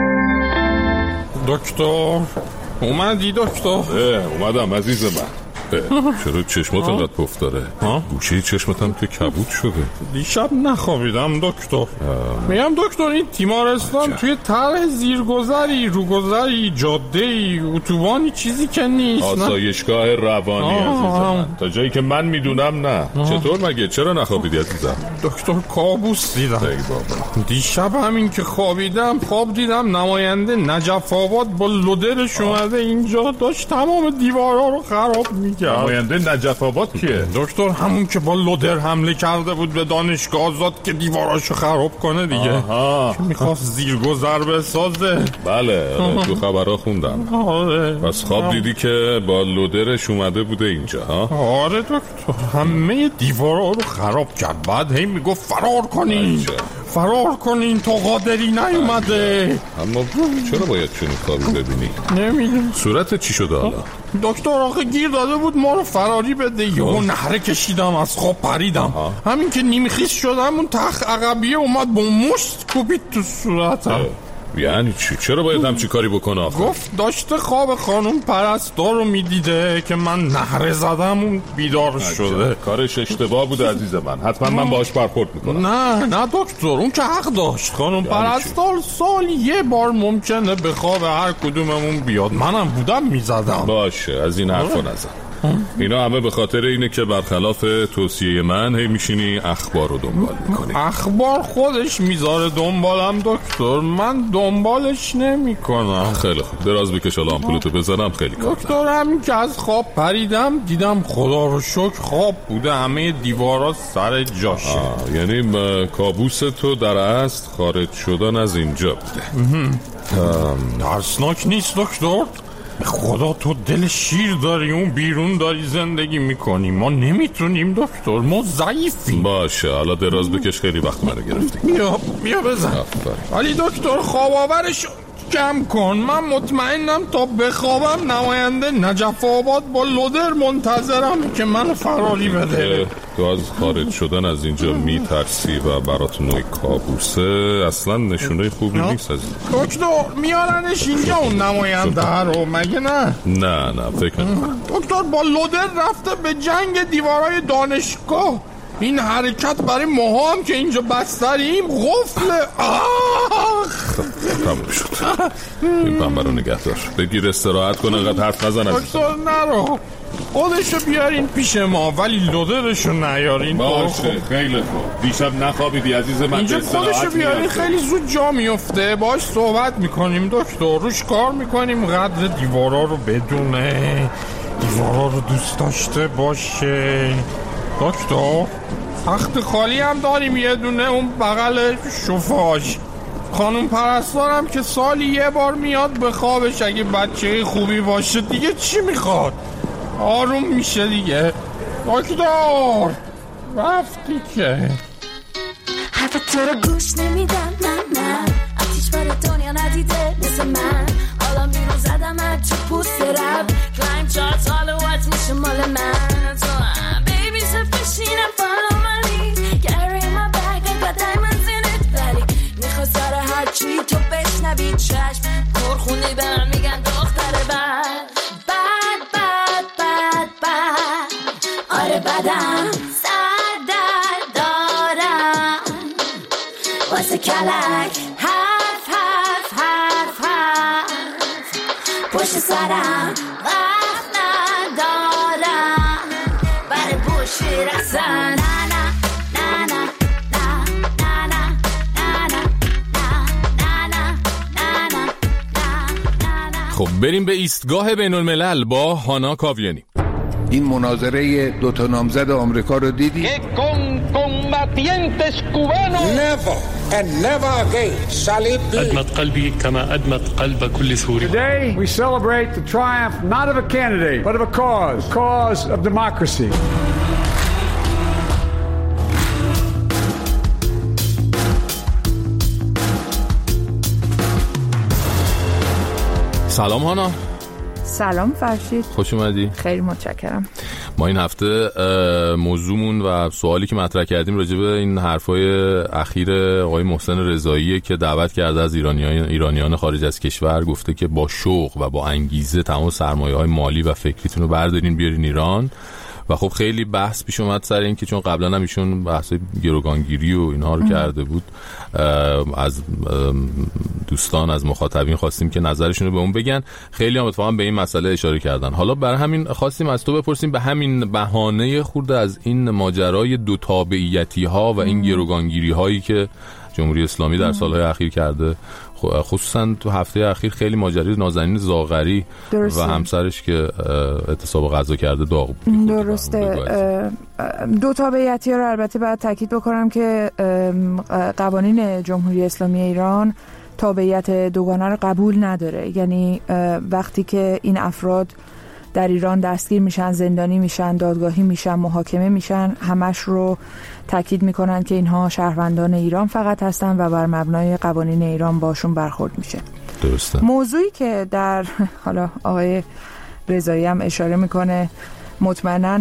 دکتر اومدی دکتر؟ اومدم عزیز من. چرا چشمات انقدر پف داره؟ گوشه چشمت هم که کبود شده. دیشب نخوابیدم دکتر. میگم دکتر این تیمارستان توی طرح زیرگذری، روگذری، جاده‌ای، اتوبانی چیزی که نیست. آسایشگاه روانی عزیزم. تا جایی که من میدونم نه. چطور مگه؟ چرا نخوابیدی عزیزم؟ دکتر کابوس دیدم. دیشب همین که خوابیدم خواب دیدم نماینده نجف آباد با لودرش اومده اینجا داشت تمام دیوارا رو خراب میکرد. نماینده نجف آباد کیه؟ دکتر همون که با لودر حمله کرده بود به دانشگاه آزاد که دیواراشو خراب کنه دیگه. آها. که میخواست زیرگذر بسازه. بله تو خبرها خوندم. آره. پس خواب دیدی که با لودرش اومده بوده اینجا ها؟ آره دکتر همه دیوارا رو خراب کرد. بعد هی میگفت فرار کنین فرار کنین تا قادری نیومده. اما چرا باید چنین کاری ببینی؟ نمیدونم. صورت چی شده حالا؟ دکتر آخه گیر داده بود ما رو فراری بده. یهو نهره کشیدم از خواب پریدم. همین که نیمخیز شدم اون تخت عقبیه اومد با مشت کوبید تو صورتم. یعنی چی؟ چرا باید همچی کاری بکنه آخه؟ گفت داشته خواب خانم پرستار رو میدیده که من نهره زدم اون بیدار شده. کارش اشتباه بوده عزیز من. حتما من باهاش برخورد میکنم. نه نه دکتر اون که حق داشت. خانم پرستار سال یه بار ممکنه به خواب هر کدوممون بیاد. منم بودم میزدم. باشه از این حرفا نزن. اینا همه به خاطر اینه که برخلاف توصیه من هی میشینی اخبار رو دنبال میکنی. اخبار خودش میذاره دنبالم دکتر من دنبالش نمی کنم. خیلی خوب دراز بکش الان آمپولتو بزنم. خیلی کار دکتر همین که از خواب پریدم دیدم خدا رو شکر خواب بوده همه دیوارا سر جاشه. یعنی کابوس تو در اصل خارج شدن از اینجا بوده. ترسناک نیست دکتر؟ خدا تو دل شیر داری اون بیرون داری زندگی میکنی. ما نمیتونیم دکتر ما ضعیفیم. باشه حالا دراز بکش خیلی وقت منو گرفتی. بیا بیا بزن. ولی دکتر خواب آورش کم کن. من مطمئنم تا بخوابم نماینده نجف آباد با لودر منتظرم که منو فراری بده. تو از خارج شدن از اینجا میترسی و برات نوعی کابوسه. اصلا نشونه خوبی نیست از این. دکتر میارنش اینجا اون نماینده رو مگه نه؟ نه نه فکر نکنم. دکتر با لودر رفته به جنگ دیوارای دانشگاه. این حرکت برای ماها هم که اینجا بستریم غفله. آخ تموم شد. این پنبه رو نگه دار. بگیر استراحت کن انقدر حرف نزن. دکتر نرو خودشو بیارین پیش ما ولی لودرشو نیارین. باشه خیلی خوب. دیشب نخوابیدی عزیز من. اینجا خودشو بیارین خیلی زود جا میفته. باش صحبت میکنیم دکتر روش کار میکنیم قدر دیوارا رو بدونه دیوارا رو دوست داشته باشه. دکتر تخت خالی هم داریم یه دونه اون بغل شوفاژ. خانم پرستارم که سالی یه بار میاد به خوابش اگه بچه خوبی باشه دیگه چی میخواد؟ آروم میشه دیگه. دکتر رفتی که حرف تو رو گوش نمیدم من نه آتیش بار دنیا ندیده مثل من. حالا میرو زدم از تو پوست رب کلایم چارت حالا وات میشه مال من. تو بیبی سفشینم follow money carry my bag I got diamonds in it ولی میخوا سر هر چی تو بشنوی چشم پرخونی به من میگن دختر بد بد بد بد بد آره بدم سر در دارم واسه کلک حرف حرف حرف حرف پشت سرم وقت ندارم برای بوشی رسن. خب بریم به ایستگاه بین الملل با هانا کاویانی. این مناظره دوتا نامزد آمریکا رو دیدی؟ Never and never again shall it be. أدمت قلبي كما أدمت قلب كل سوري. Today we celebrate the triumph not of a candidate but of a cause, cause of democracy. سلام هانا. سلام فرشید. خوش اومدی. خیلی متشکرم. ما این هفته موضوعمون و سوالی که مطرح کردیم راجع به این حرفای اخیر آقای محسن رضایی که دعوت کرده از ایرانیان ایرانیان خارج از کشور، گفته که با شوق و با انگیزه تمام سرمایه‌های مالی و فکریتون رو بردارین بیارین ایران. و خب خیلی بحث پیش اومد سر این که چون قبلا هم ایشون بحثای گروگانگیری و اینها رو ام. کرده بود، از دوستان از مخاطبین خواستیم که نظرشون رو به اون بگن. خیلی هم اتفاقا به این مسئله اشاره کردن. حالا برای همین خواستیم از تو بپرسیم به همین بهانه خورده از این ماجرای دو تابعیتی ها و این گروگانگیری هایی که جمهوری اسلامی در سالهای اخیر کرده، خصوصا تو هفته اخیر خیلی ماجرای نازنین زاغری درسته. و همسرش که اعتصاب غذا کرده داغ بود. درسته. دو تابعیتی ها رو البته باید تاکید بکنم که قوانین جمهوری اسلامی ایران تابعیت دوگانه رو قبول نداره. یعنی وقتی که این افراد در ایران دستگیر میشن، زندانی میشن، دادگاهی میشن، محاکمه میشن، همش رو تاکید میکنن که اینها شهروندان ایران فقط هستن و بر مبنای قوانین ایران باشون برخورد میشه. درسته. موضوعی که در حالا آقای رضایی هم اشاره میکنه، مطمئناً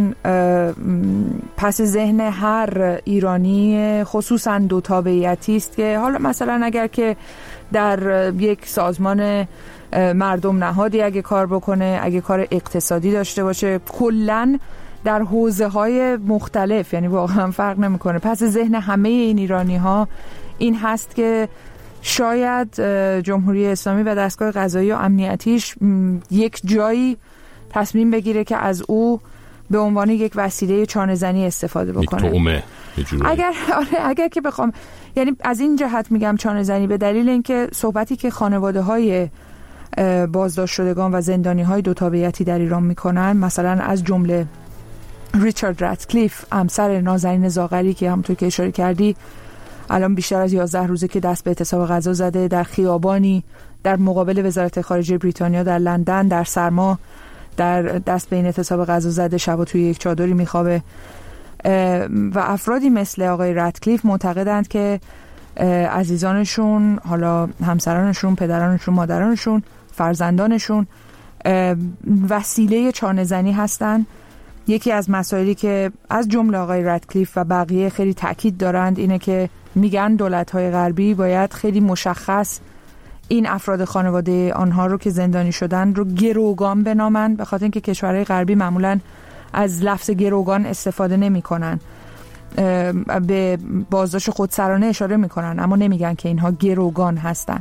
پس ذهن هر ایرانی خصوصاً دو تابعیتی است که حالا مثلا اگر که در یک سازمان مردم نهادی اگه کار بکنه، اگه کار اقتصادی داشته باشه، کلاً در حوزه‌های مختلف، یعنی واقعا فرق نمی‌کنه، پس ذهن همه این ایرانی‌ها این هست که شاید جمهوری اسلامی و دستگاه قضایی و امنیتیش یک جایی تصمیم بگیره که از او به عنوان یک وسیله چانه‌زنی استفاده بکنه. تومه اگر آره اگر که بخوام، یعنی از این جهت میگم چانه‌زنی، به دلیل اینکه صحبتی که خانواده‌های بازداشت شدگان و زندانی‌های دو تابعیتی در ایران میکنن، مثلا از جمله ریچارد راتکلیف، همسر نازنین زاغری که همونطور که اشاره کردی الان بیشتر از یازده روزه که دست به اعتصاب غذا زده، در خیابانی در مقابل وزارت خارجه بریتانیا در لندن در سرما در دست به این اعتصاب غذا زده، شبا توی یک چادری میخوابه. و افرادی مثل آقای راتکلیف معتقدند که عزیزانشون، حالا همسرانشون، پدرانشون، مادرانشون، فرزندانشون وسیله چانه‌زنی هستن. یکی از مسائلی که از جمله آقای راتکلیف و بقیه خیلی تاکید دارند اینه که میگن دولت‌های غربی باید خیلی مشخص این افراد خانواده آنها رو که زندانی شدن رو گروگان بنامن، به خاطر اینکه کشورهای غربی معمولاً از لفظ گروگان استفاده نمی‌کنن، به بازداشت خودسرانه اشاره میکنن اما نمیگن که اینها گروگان هستن.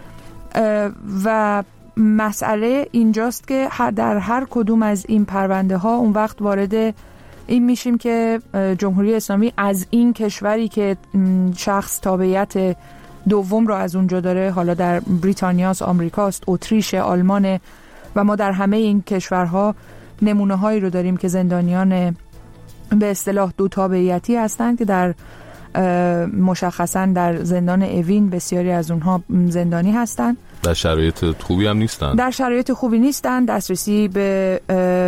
و مسئله اینجاست که در هر کدوم از این پرونده ها اون وقت وارد این میشیم که جمهوری اسلامی از این کشوری که شخص تابعیت دوم رو از اونجا داره، حالا در بریتانیاست، آمریکاست، اتریش، آلمانه و ما در همه این کشورها نمونه هایی رو داریم که زندانیان به اصطلاح دو تابعیتی هستند که در مشخصا در زندان اوین بسیاری از اونها زندانی هستند، در شرایط خوبی هم نیستن، در شرایط خوبی نیستن، دسترسی به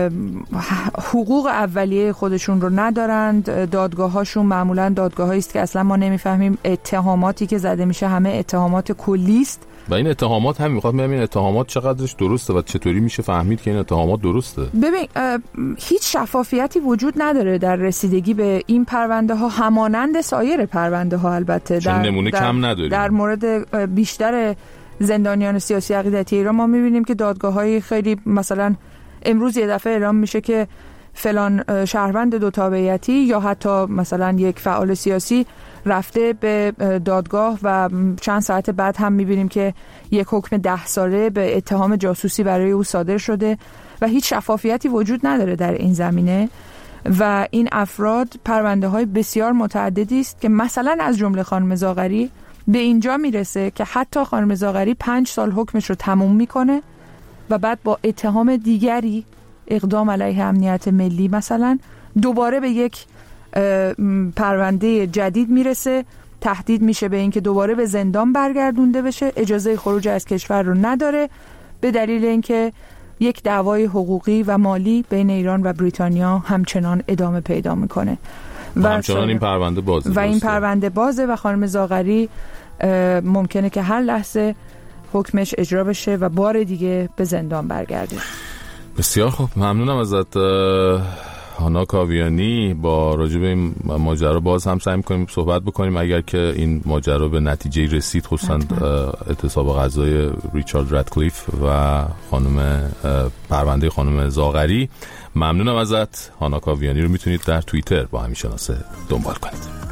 حقوق اولیه خودشون رو ندارند، دادگاه هاشون معمولا دادگاه هایی است که اصلا ما نمیفهمیم اتهاماتی که زده میشه همه اتهامات کلی است و این اتهامات هم میخواد ببینیم اتهامات چقدرش درسته و چطوری میشه فهمید که این اتهامات درسته. ببین هیچ شفافیتی وجود نداره در رسیدگی به این پرونده ها، همانند سایر پرونده ها. البته در نمونه در کم نداریم. در مورد بیشتر زندانیان سیاسی عقیدتی ایران ما میبینیم که دادگاه‌های خیلی، مثلا امروز یه دفعه اعلام میشه که فلان شهروند دو تابعیتی یا حتی مثلا یک فعال سیاسی رفته به دادگاه و چند ساعت بعد هم میبینیم که یک حکم ده ساله به اتهام جاسوسی برای او صادر شده و هیچ شفافیتی وجود نداره در این زمینه. و این افراد پرونده های بسیار متعددی است که مثلا از جمله خانم زاغری به اینجا میرسه که حتی خانم زاغری پنج سال حکمش رو تموم میکنه و بعد با اتهام دیگری، اقدام علیه امنیت ملی مثلا، دوباره به یک پرونده جدید میرسه، تهدید میشه به اینکه دوباره به زندان برگردونده بشه، اجازه خروج از کشور رو نداره به دلیل اینکه یک دعوای حقوقی و مالی بین ایران و بریتانیا همچنان ادامه پیدا میکنه و همچنان این پرونده بازه و این پرونده بازه و خانم زاغری ممکنه که هر لحظه حکمش اجرا بشه و بار دیگه به زندان برگرده. بسیار خوب، ممنونم ازت هانا کاویانی با راجع به این ماجرا باز هم سعی می‌کنیم صحبت بکنیم اگر که این ماجرا به نتیجه رسید، خصوصا اعتصاب غذای ریچارد رادکلیف و خانم پرونده خانم زاغری. ممنونم ازت. هانا کاویانی رو میتونید در توییتر با همین شناسه دنبال کنید.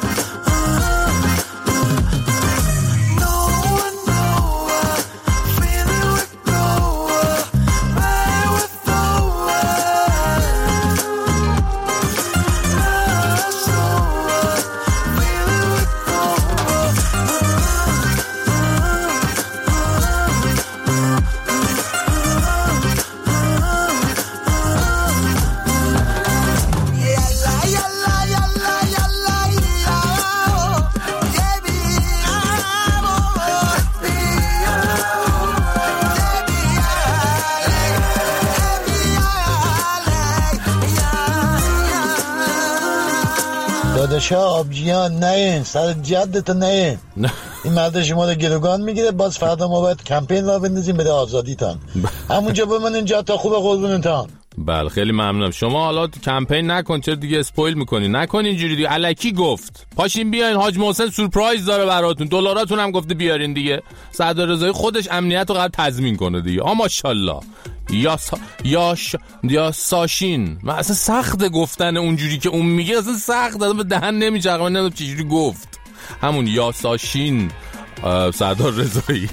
داداشا آبجیان نه سر جدت نه این مرد شما رو گروگان میگیره، باز فردا ما باید کمپین را بندازیم بده آزادیتان. همونجا بمونین جا تا خوب قربونتان. بله خیلی ممنونم. شما حالا کمپین نکن، چرا دیگه اسپویل میکنی؟ نکن اینجوری دیگه. الکی گفت پاشین بیاین، حاج محسن سورپرایز داره براتون، دلاراتون هم گفته بیارین دیگه. سردار رضایی خودش امنیت رو قرار تضمین کنه دیگه. آ ماشاءالله. یا سا... یا ش... یا ساشین. من اصلا سخت گفتن اونجوری که اون میگه، اصلا سخت به دهن نمیچرخه. من نمیدونم چجوری گفت همون یا ساشین سردار رضایی.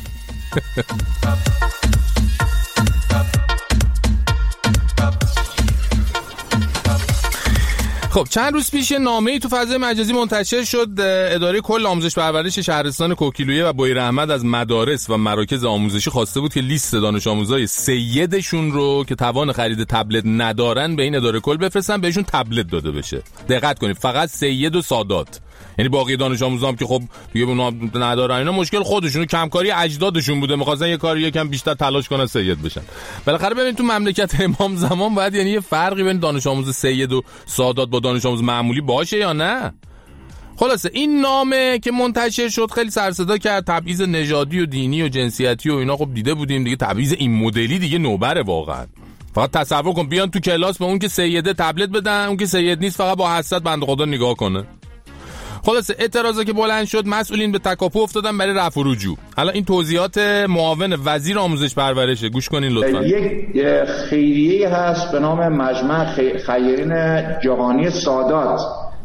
خب چند روز پیش نامه‌ای تو فضای مجازی منتشر شد. اداره کل آموزش پرورش شهرستان کوکیلویه و بویر احمد از مدارس و مراکز آموزشی خواسته بود که لیست دانش آموزای سیدشون رو که توان خرید تبلت ندارن به این اداره کل بفرستن، بهشون تبلت داده بشه. دقت کنید فقط سید و سادات، یعنی باقی دانش آموزا هم که خب دیگه اونا ندارن، اینا مشکل خودشون، کمکاری اجدادشون بوده، می‌خواستن یه کاری یکم بیشتر تلاش کنن سید بشن. بالاخره ببین تو مملکت امام زمان باید یعنی یه فرقی بین دانش آموز سید و سادات با دانش آموز معمولی باشه یا نه؟ خلاصه این نامه که منتشر شد خیلی سر صدا کرد، تبعیض نژادی و دینی و جنسیتی و اینا خب دیده بودیم دیگه. تبعیض این مدلی دیگه نوبره واقعا. فقط تصور کن بیان تو کلاس به اون که سیده تبلت بدن، اون که سید نیست فقط با حسرت بنده خدا نگاه کنه. خلاصه اعتراضا که بلند شد، مسئولین به تکاپو افتادن برای رفع و رجوع. الان این توضیحات معاون وزیر آموزش پرورشه، گوش کنین لطفا. یک خیریه هست به نام مجمع خیرین جهانی سادات.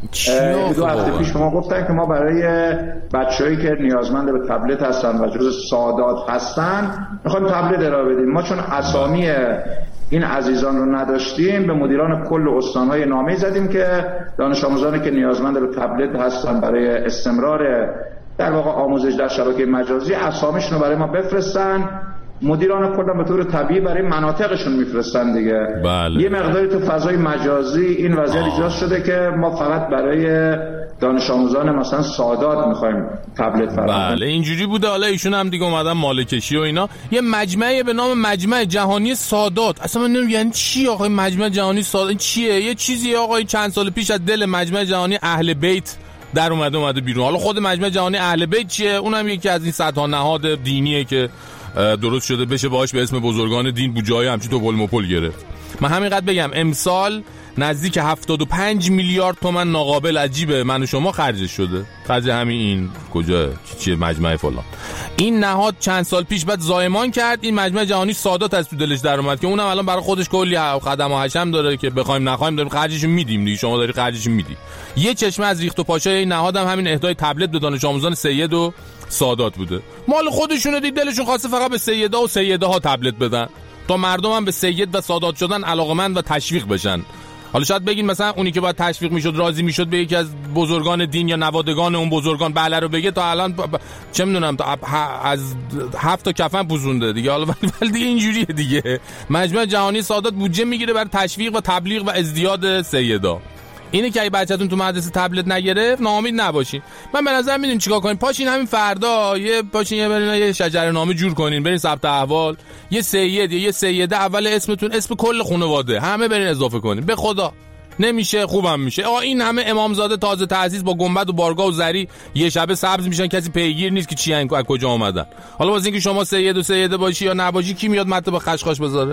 دو هفته پیش ما گفتن که ما برای بچه‌هایی که نیازمند به تبلت هستن و جزو سادات هستن میخوایم تبلت ارائه بدیم. ما چون اسامی این عزیزان رو نداشتیم به مدیران کل استان‌های نامه زدیم که دانش آموزانی که نیازمند به تبلت هستن برای استمرار در واقع آموزش در شبکه مجازی اسامیشون رو برای ما بفرستن. مدیران کلا به طور طبیعی برای مناطقشون میفرستن دیگه. بله. یه مقداری تو فضای مجازی این وضعیت ایجاد شده که ما فقط برای دانش آموزان مثلا سادات میخوایم تبلت فراهم. بله اینجوری بوده. حالا ایشون هم دیگه اومدن مالکشی و اینا. یه مجمعی به نام مجمع جهانی سادات، اصلا من نمیدونم یعنی چی آقا مجمع جهانی سادات این چیه؟ یه چیزی آقا چند سال پیش از دل مجمع جهانی اهل بیت در اومده اومده بیرون. حالا خود مجمع جهانی اهل بیت چیه؟ اونم یکی از این صدها نهاد دینیه که درست شده بشه باهاش به اسم بزرگان دین بوجای همچین تو پل مپل گرفت. من همینقدر بگم امسال نزدیک هفتاد و پنج میلیارد تومان ناقابل عجیب من و شما خرجش شده. خرج همین این کجا چیه مجمع فلان. این نهاد چند سال پیش بعد زایمان کرد، این مجمع جهانی سادات از تو دلش در اومد که اونم الان برای خودش کلی قدم و حشم داره که بخوایم نخوایم داریم خرجشو میدیم دیگه. شما داری خرجشو میدی. یه چشمه از ریخت و پاشای این نهاد هم همین اهدای تبلت به دانش آموزان سید و سادات بوده. مال خودشونو دید، دلشون خواسته فقط به سیدا و سیده ها تبلت بدن تا مردم هم به سید و سادات شدن علاقمند و تشویق بشن. حالا شاید بگین مثلا اونی که باید تشویق میشد راضی میشد به یکی از بزرگان دین یا نوادگان اون بزرگان بله رو بگه، تا الان ب... ب... چه میدونم تا از هفت تا کفن پوزونده دیگه. حالا ولی دیگه اینجوریه دیگه. مجمع جهانی سادات بودجه میگیره برای تشویق و تبلیغ و ازدیاد سیدا. اینه که اگه بچه‌تون تو مدرسه تبلت نگرفت ناامید نباشین. من به نظر میدونین چیکار کنین؟ پاشین همین فردا یه پاشین یه برین یه شجره‌نامه جور کنین، برین ثبت احوال، یه سید یه سیده اول اسمتون اسم کل خانواده همه برین اضافه کنین. به خدا نمیشه خوبم میشه. آقا این همه امامزاده تازه تأسیس با گنبد و بارگاه و زری یه شبه سبز میشن، کسی پیگیر نیست که چی از کجا اومدن. حالا واسه اینکه شما سید و سیده باشی یا نباشی کی میاد مطلب خشخاش بذاره؟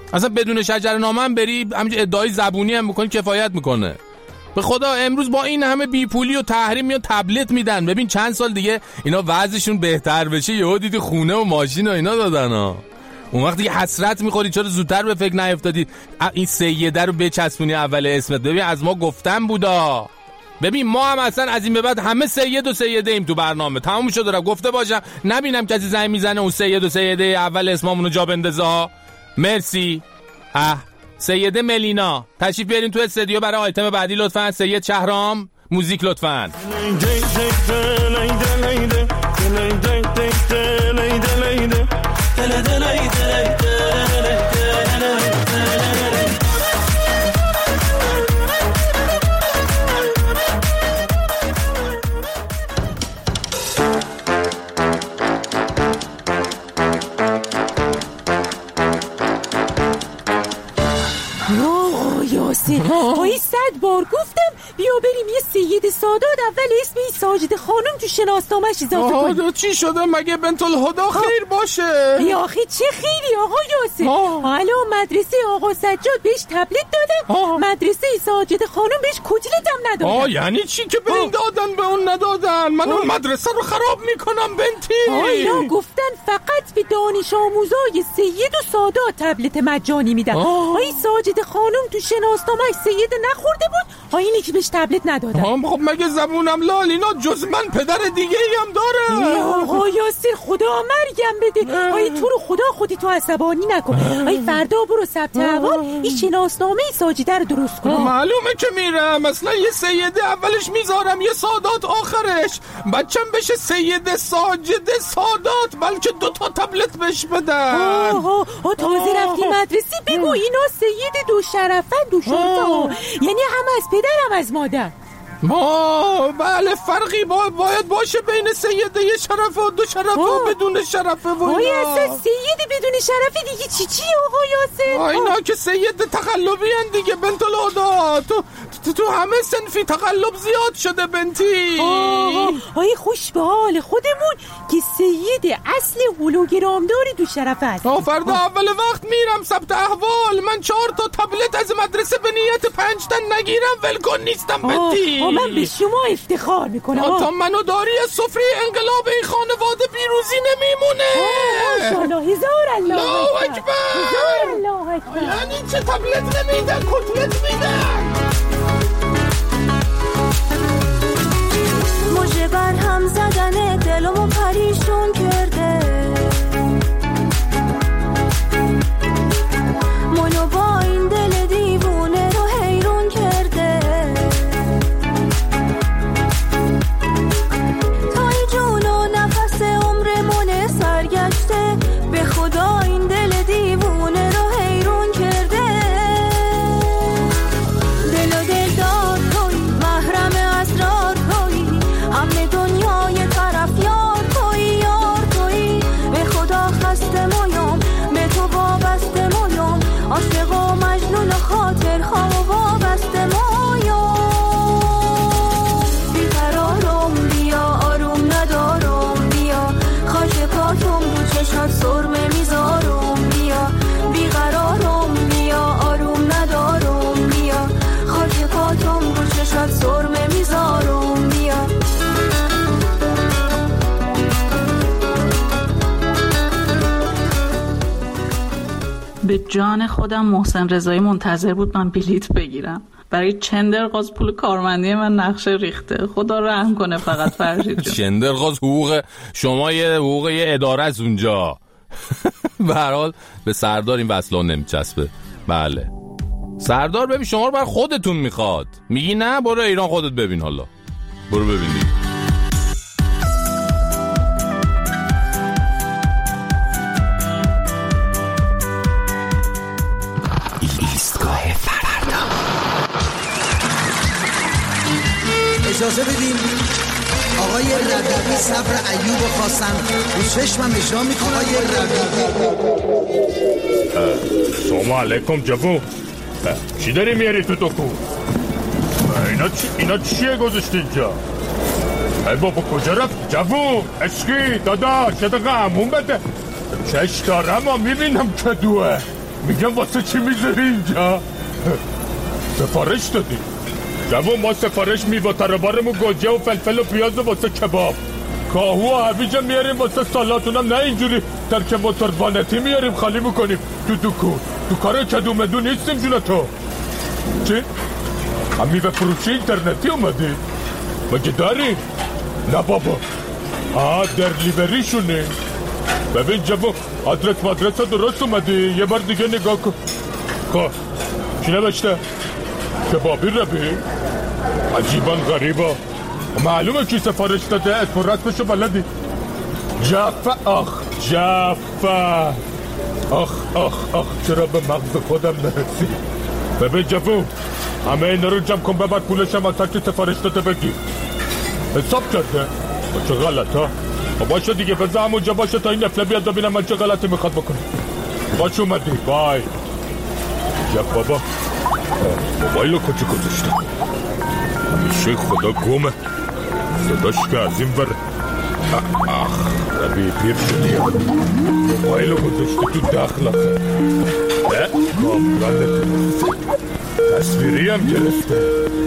اصلا بدون شجره‌نامه هم بری همینجوری ادعای زبونی هم بکنی کفایت میکنه. به خدا امروز با این همه بیپولی و تحریم میاد تبلت میدن. ببین چند سال دیگه اینا وضعشون بهتر بشه یهو دیدی خونه و ماشین و اینا دادن ها. اون وقت دیگه حسرت میخوری چرا زودتر به فکر نیفتادید این سیده رو بچسبونی اول اسمت. ببین از ما گفتم بودا. ببین ما هم اصلا از این به بعد همه سید و سیده ایم تو برنامه. تموم شد دارم گفته باشم نبینم کسی زنگ میزنه اون سید و سیده اول اسممون رو جا بندازه ها. مرسی. اه سیده ملینا تشریف بیارین تو استودیو برای آیتم بعدی لطفاً. سید شهرام موزیک لطفاً. توی صد بار گفتم بیا بریم یه سید سادات اول اسم این ساجد خانم تو شناسنامه‌اش اضافه کنیم. چی شده مگه بنت الهدا خیر باشه؟ یا آخه چه خیری آقا یاسر. حالا مدرسه آقا سجاد بهش تبلت دادن، مدرسه ساجد خانم بهش کتلت هم ندادن. آه یعنی چی که به این دادن به اون ندادن؟ من اون مدرسه رو خراب میکنم بنتی. آه اینا گفتن فقط به دانش آموزای سید و سادات تبلت مجانی میدن. آی ساجد خانم تو شناسنامه‌اش سید نخورده بود، ها اینی که بهش تبلت ندادن. خب مگه زبونم لال اینا جز من پدر دیگه ای هم داره؟ آقا یاسر خدا مرگم بده. آی تو رو خدا خودی تو عصبانی نکن. آی فردا برو ثبت احوال این شناسنامه ساجده رو درست کن. معلومه که میرم. مثلا یه سیده اولش میذارم یه سادات آخرش. بچم بشه سید ساجد سادات بلکه دوتا تبلت بهش بدن. آها آه تازه رفتی مدرسه بگو اینا سید دو شرفن دو شرفه، یعنی هم از پدر هم از مادر. ما بله فرقی با باید باشه بین سیده یه شرفه و دو شرفه و بدون شرفه و اینا. آیا اصلا سید بدون شرفه دیگه چی چی آقا یاسر؟ اینا که سید تقلبی هن دیگه بنت الهدا. تو, تو تو همه سنفی تقلب زیاد شده بنتی. آی خوش به حال خودمون که سید اصل هولوگرام داری دو شرفه هست. فردا اول وقت میرم ثبت احوال. من چهار تا تبلت از مدرسه به نیت پنج تا نگیرم ولکن نیستم بنتی. من به شما افتخار میکنم. تا منو داری از سفره انقلاب این خانواده پیروزی نمیمونه. ماشاءالله هزار الله اکبر. هزار الله اکبر. یعنی چه تبلت نمیدن کتلت میدن. مژه بر هم زدن دلمو پریشون کرده، منو با این دل دیوونه رو حیرون کرده. تای جون و نفس عمرمون سرگشته، به خدا این دل دیوونه رو حیرون کرده. دل و دل دار توی محرم اسرار توی، همه دنیای طرف یار توی یار توی. به خدا خسته مویم به تو وابسته مویم، عاشق و مجنون و خاطر خواه و وابسته مویم. بیقرارم بیا آروم ندارم بیا، خاک پاتم رو چشات سرمه میذارم بیا. بیقرارم بیا آروم ندارم بیا، خاک پاتم رو چشات سرمه میذارم بیا. به جان خودم محسن رضایی منتظر بود من بلیت بگیرم. برای چندرغاز پول کارمندی من نقشه ریخته. خدا رحم کنه فقط فرشید جان. چندرغاز حقوق شما یه حقوق یه اداره از اونجا. به هر حال به سردار این وصلا نمیچسبه. بله سردار ببین شما رو بر خودتون میخواد. میگی نه برو ایران خودت ببین. حالا برو ببین دیگه. ایستگاه فردا. اجازه بدیم آقای ربیعی صبر ایوب خواستن رو چشمم اجرا میکنه. آقای ربیعی سلام علیکم جوون. چی داری میاری تو دکو؟ اینا چی اینا چیه گذاشتی اینجا؟ ای بابا کجا رفت جوون؟ عشقی داداش یه دقیقه همون بده. چش دارم و میبینم که دوه. میگم واسه چی میذاری اینجا؟ سفارش دادی؟ جوون ما سفارش میوه تربارمون گوجه و فلفل و پیاز واسه کباب، کاهو و هویج میاریم واسه سالاتونم، نه اینجوری ترک موتور وانتی میاریم خالی میکنیم تو دوکون. تو کار کدو مدو نیستیم جون تو. چی؟ هم میوه فروشی اینترنتی اومدی؟ مگه داری؟ نه بابا. آه درلیوریشونه. ببین جوون آدرس مادرس درست اومدی؟ یه بار دیگه نگاه کن. خب چی نوشته؟ کبابی ربی؟ عجیبا غریبا. معلومه کی سفارش داده، اسم رسمشو بلدی؟ جعفر. آخ جعفر. آخ آخ آخ چرا به مغز خودم نرسی. ببین جوون همه اینا رو جمع کن ببر پولشم از هرچی سفارش داده بگی. حساب کرده؟ با چه غلط ها؟ باشه دیگه بذار همونجا باشه تا این نفله بیاد ببینم من چه غلطی میخواد بکنم. باش اومدی بای. یا بابا موبایلو کجا گذاشتم؟ همیشه خدا گمه صداش که از این بره. آخ ربی پیر شدی. موبایلو گذاشته تو داخل کامرانه تصویری هم گرفته.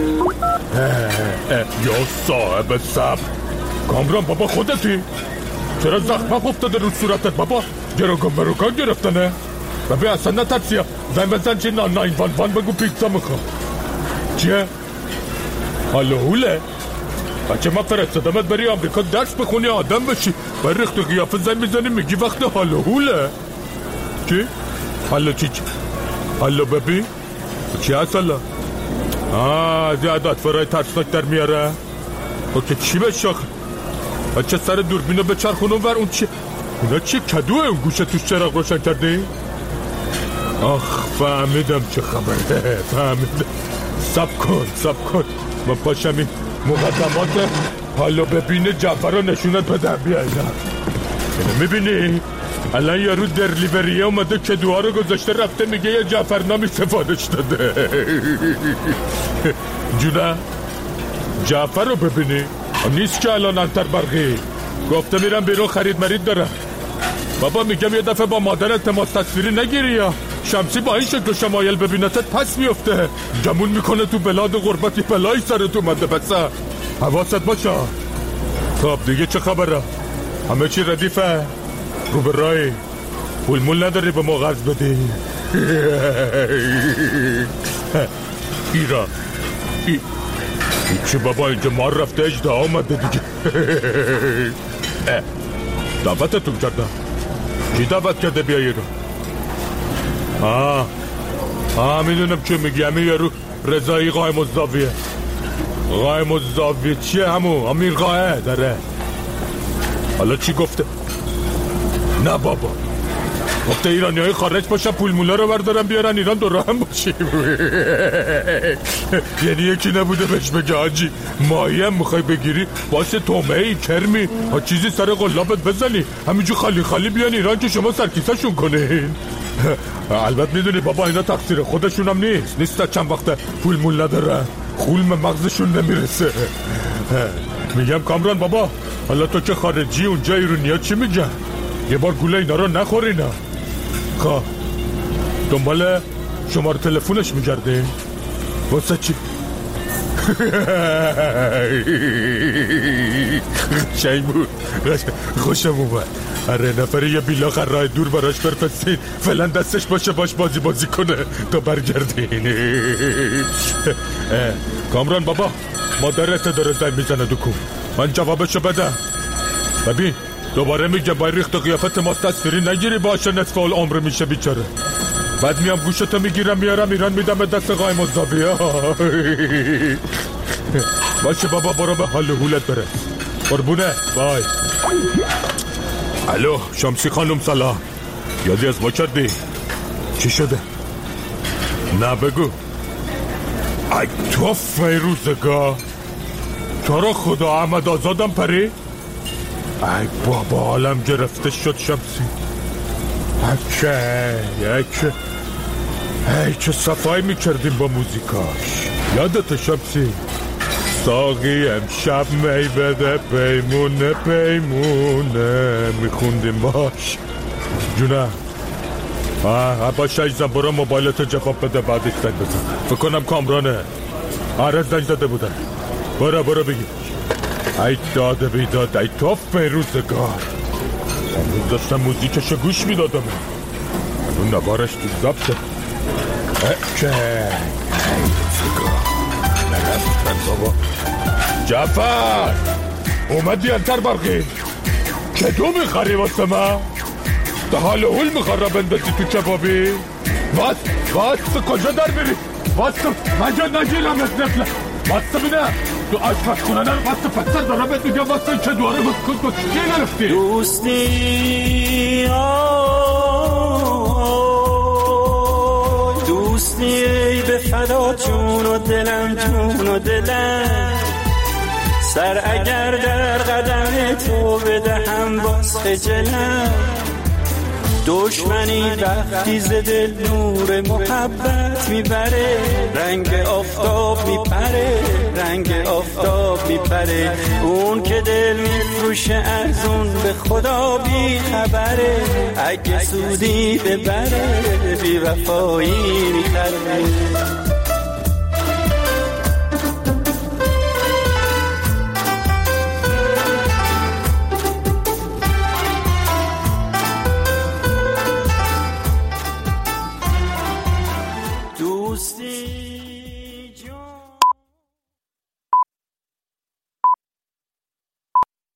یا صاحب صبر. کامران بابا خودتی؟ چرا زخمه افتاده رو صورتت بابا؟ گروگان بروگان گرفتنه؟ ببین اصلا نترسیه. زن بزن چی نه ناین وان وان بگو پیتزا میخوام. چیه؟ حالا هوله؟ بچه من فرستادمت بری آمریکا درس بخونی آدم بشی، بری رخت قیافه زن میزنی میگی وقت حالا هوله؟ چی؟ حالا چی چی؟ حالا ببین؟ چی هست حالا؟ آه زیادت فرای ترسناک در میاره؟ اوکی چی بشه آخه؟ بچه سر دوربینو بچرخونم ور اون چی؟ اونا چی کدوه اون گوشه توش چراغ روشن کردی؟ آخ فهمیدم چه خبره فهمیدم. سب کن سب کن من پاشم این مقدمات حالا ببینه جعفر رو نشونت بدم. بیا اینا اینو میبینی؟ الان یارو درلیوریه اومده کدوها رو گذاشته رفته میگه یه جعفر نامی سفارش داده. جونه جعفر رو ببینی؟ نیست که الان انتر برقی گفته میرم بیرون خرید مرید دارم. بابا میگم یه دفعه با مادرت تماس تصویری نگیری یا شمسی با این شکل شمایل ببینتت پس میفته گمون میکنه تو بلاد غربتی بلایی سرت اومده. بسه حواست باشه. خب دیگه چه خبره؟ همه چی ردیفه؟ رو به رای پول مول نداری به ما قرض بدی؟ ایرا ای چه بابا اینجا مار رفته اجده آمده دیگه. دعوتتون کردم. کی دعوت کرده بیایی رو؟ آه آه میدونم چه میگی. همین یارو رضایی قایم الزاویه. قایم الزاویه چیه همون؟ امیر قایه داره. حالا چی گفته؟ نه بابا گفته ایرانی های خارج باشن پول مولا رو بردارن بیارن ایران دور هم باشیم. یعنی یکی نبوده بهش بگه آجی ماهی هم میخوای بگیری باشه تومه ای کرمی ها چیزی سر قلابت بزنی همینجور خالی خالی بیان ایران که شما سرکیسه کنین. البته میدونی بابا اینا تقصیر خودشون هم نیست. نیست چند وقت پول مول ندارن خولم مغزشون نمیرسه. میگم کامران بابا حالا تو که خارجی اونجا ایرونیا چی میگن؟ یه بار گوله اینا رو نخورینا. خب دنبال شماره تلفونش میگردیم واسه چی؟ قشنگ بود خوشم اومد. اره نفره یه بیلاخ راه دور براش برفستین فعلا دستش باشه باش بازی بازی کنه تا برگردین. کامران بابا مادرت داره زنگ میزنه دو کن من جوابشو بدم. ببین دوباره میگه باید ریخت و قیافت ما تصویری نگیری باشه نصف العمر میشه بیچاره. بعد میام گوشتو میگیرم میارم ایران میدم به دست قایم الزاویه. باشه بابا برو به حال حولت برس. قربونه بای. الو شمسی خانم سلام. یادی از ما کردی؟ چی شده؟ نه بگو. ای تو فیروزگاه تو رو خدا احمد آزادم پری؟ ای بابا عالم گرفته شد شمسی. اکه اکه ای چه صفایی میکردیم با موزیکاش. یادت شمسی؟ ساقی امشب می بده پیمونه پیمونه میخوندیم باش. جونه آه باشه ایزم برو موبایلت جواب بده بعدش زنگ بزن. فکر کنم کامرانه. آره زنگ زده بودن. برو برو بگی. ای داده بیداد ای توف به روزگار. امروز داشتم موزیکشو گوش میدادم. اون نوارش تو ضبطه. اکه ای روزگار نرفتن بابا. جعفر اومدی انتر برقی. چطور میخری واسه من؟ ده حال هول میخواه را بندازی تو کبابی؟ واس واس کجا در میری؟ واس من جا نگیرم از نفله. واس بینه تو آشپزخونه نرو. واس پسر دارم بهت میگم واس این چه دواره بکن کن چی نرفتی؟ دوستی آی دوستی ای به فدا جون و دلم جون و دلم سر اگر در قدم تو بدهم باز خجلم دشمنی وقتی ز دل نور محبت میبره رنگ آفتاب میپره رنگ آفتاب میپره اون که دل میفروشه ارزون به خدا بی خبره اگه سودی ببره بی وفایی میخره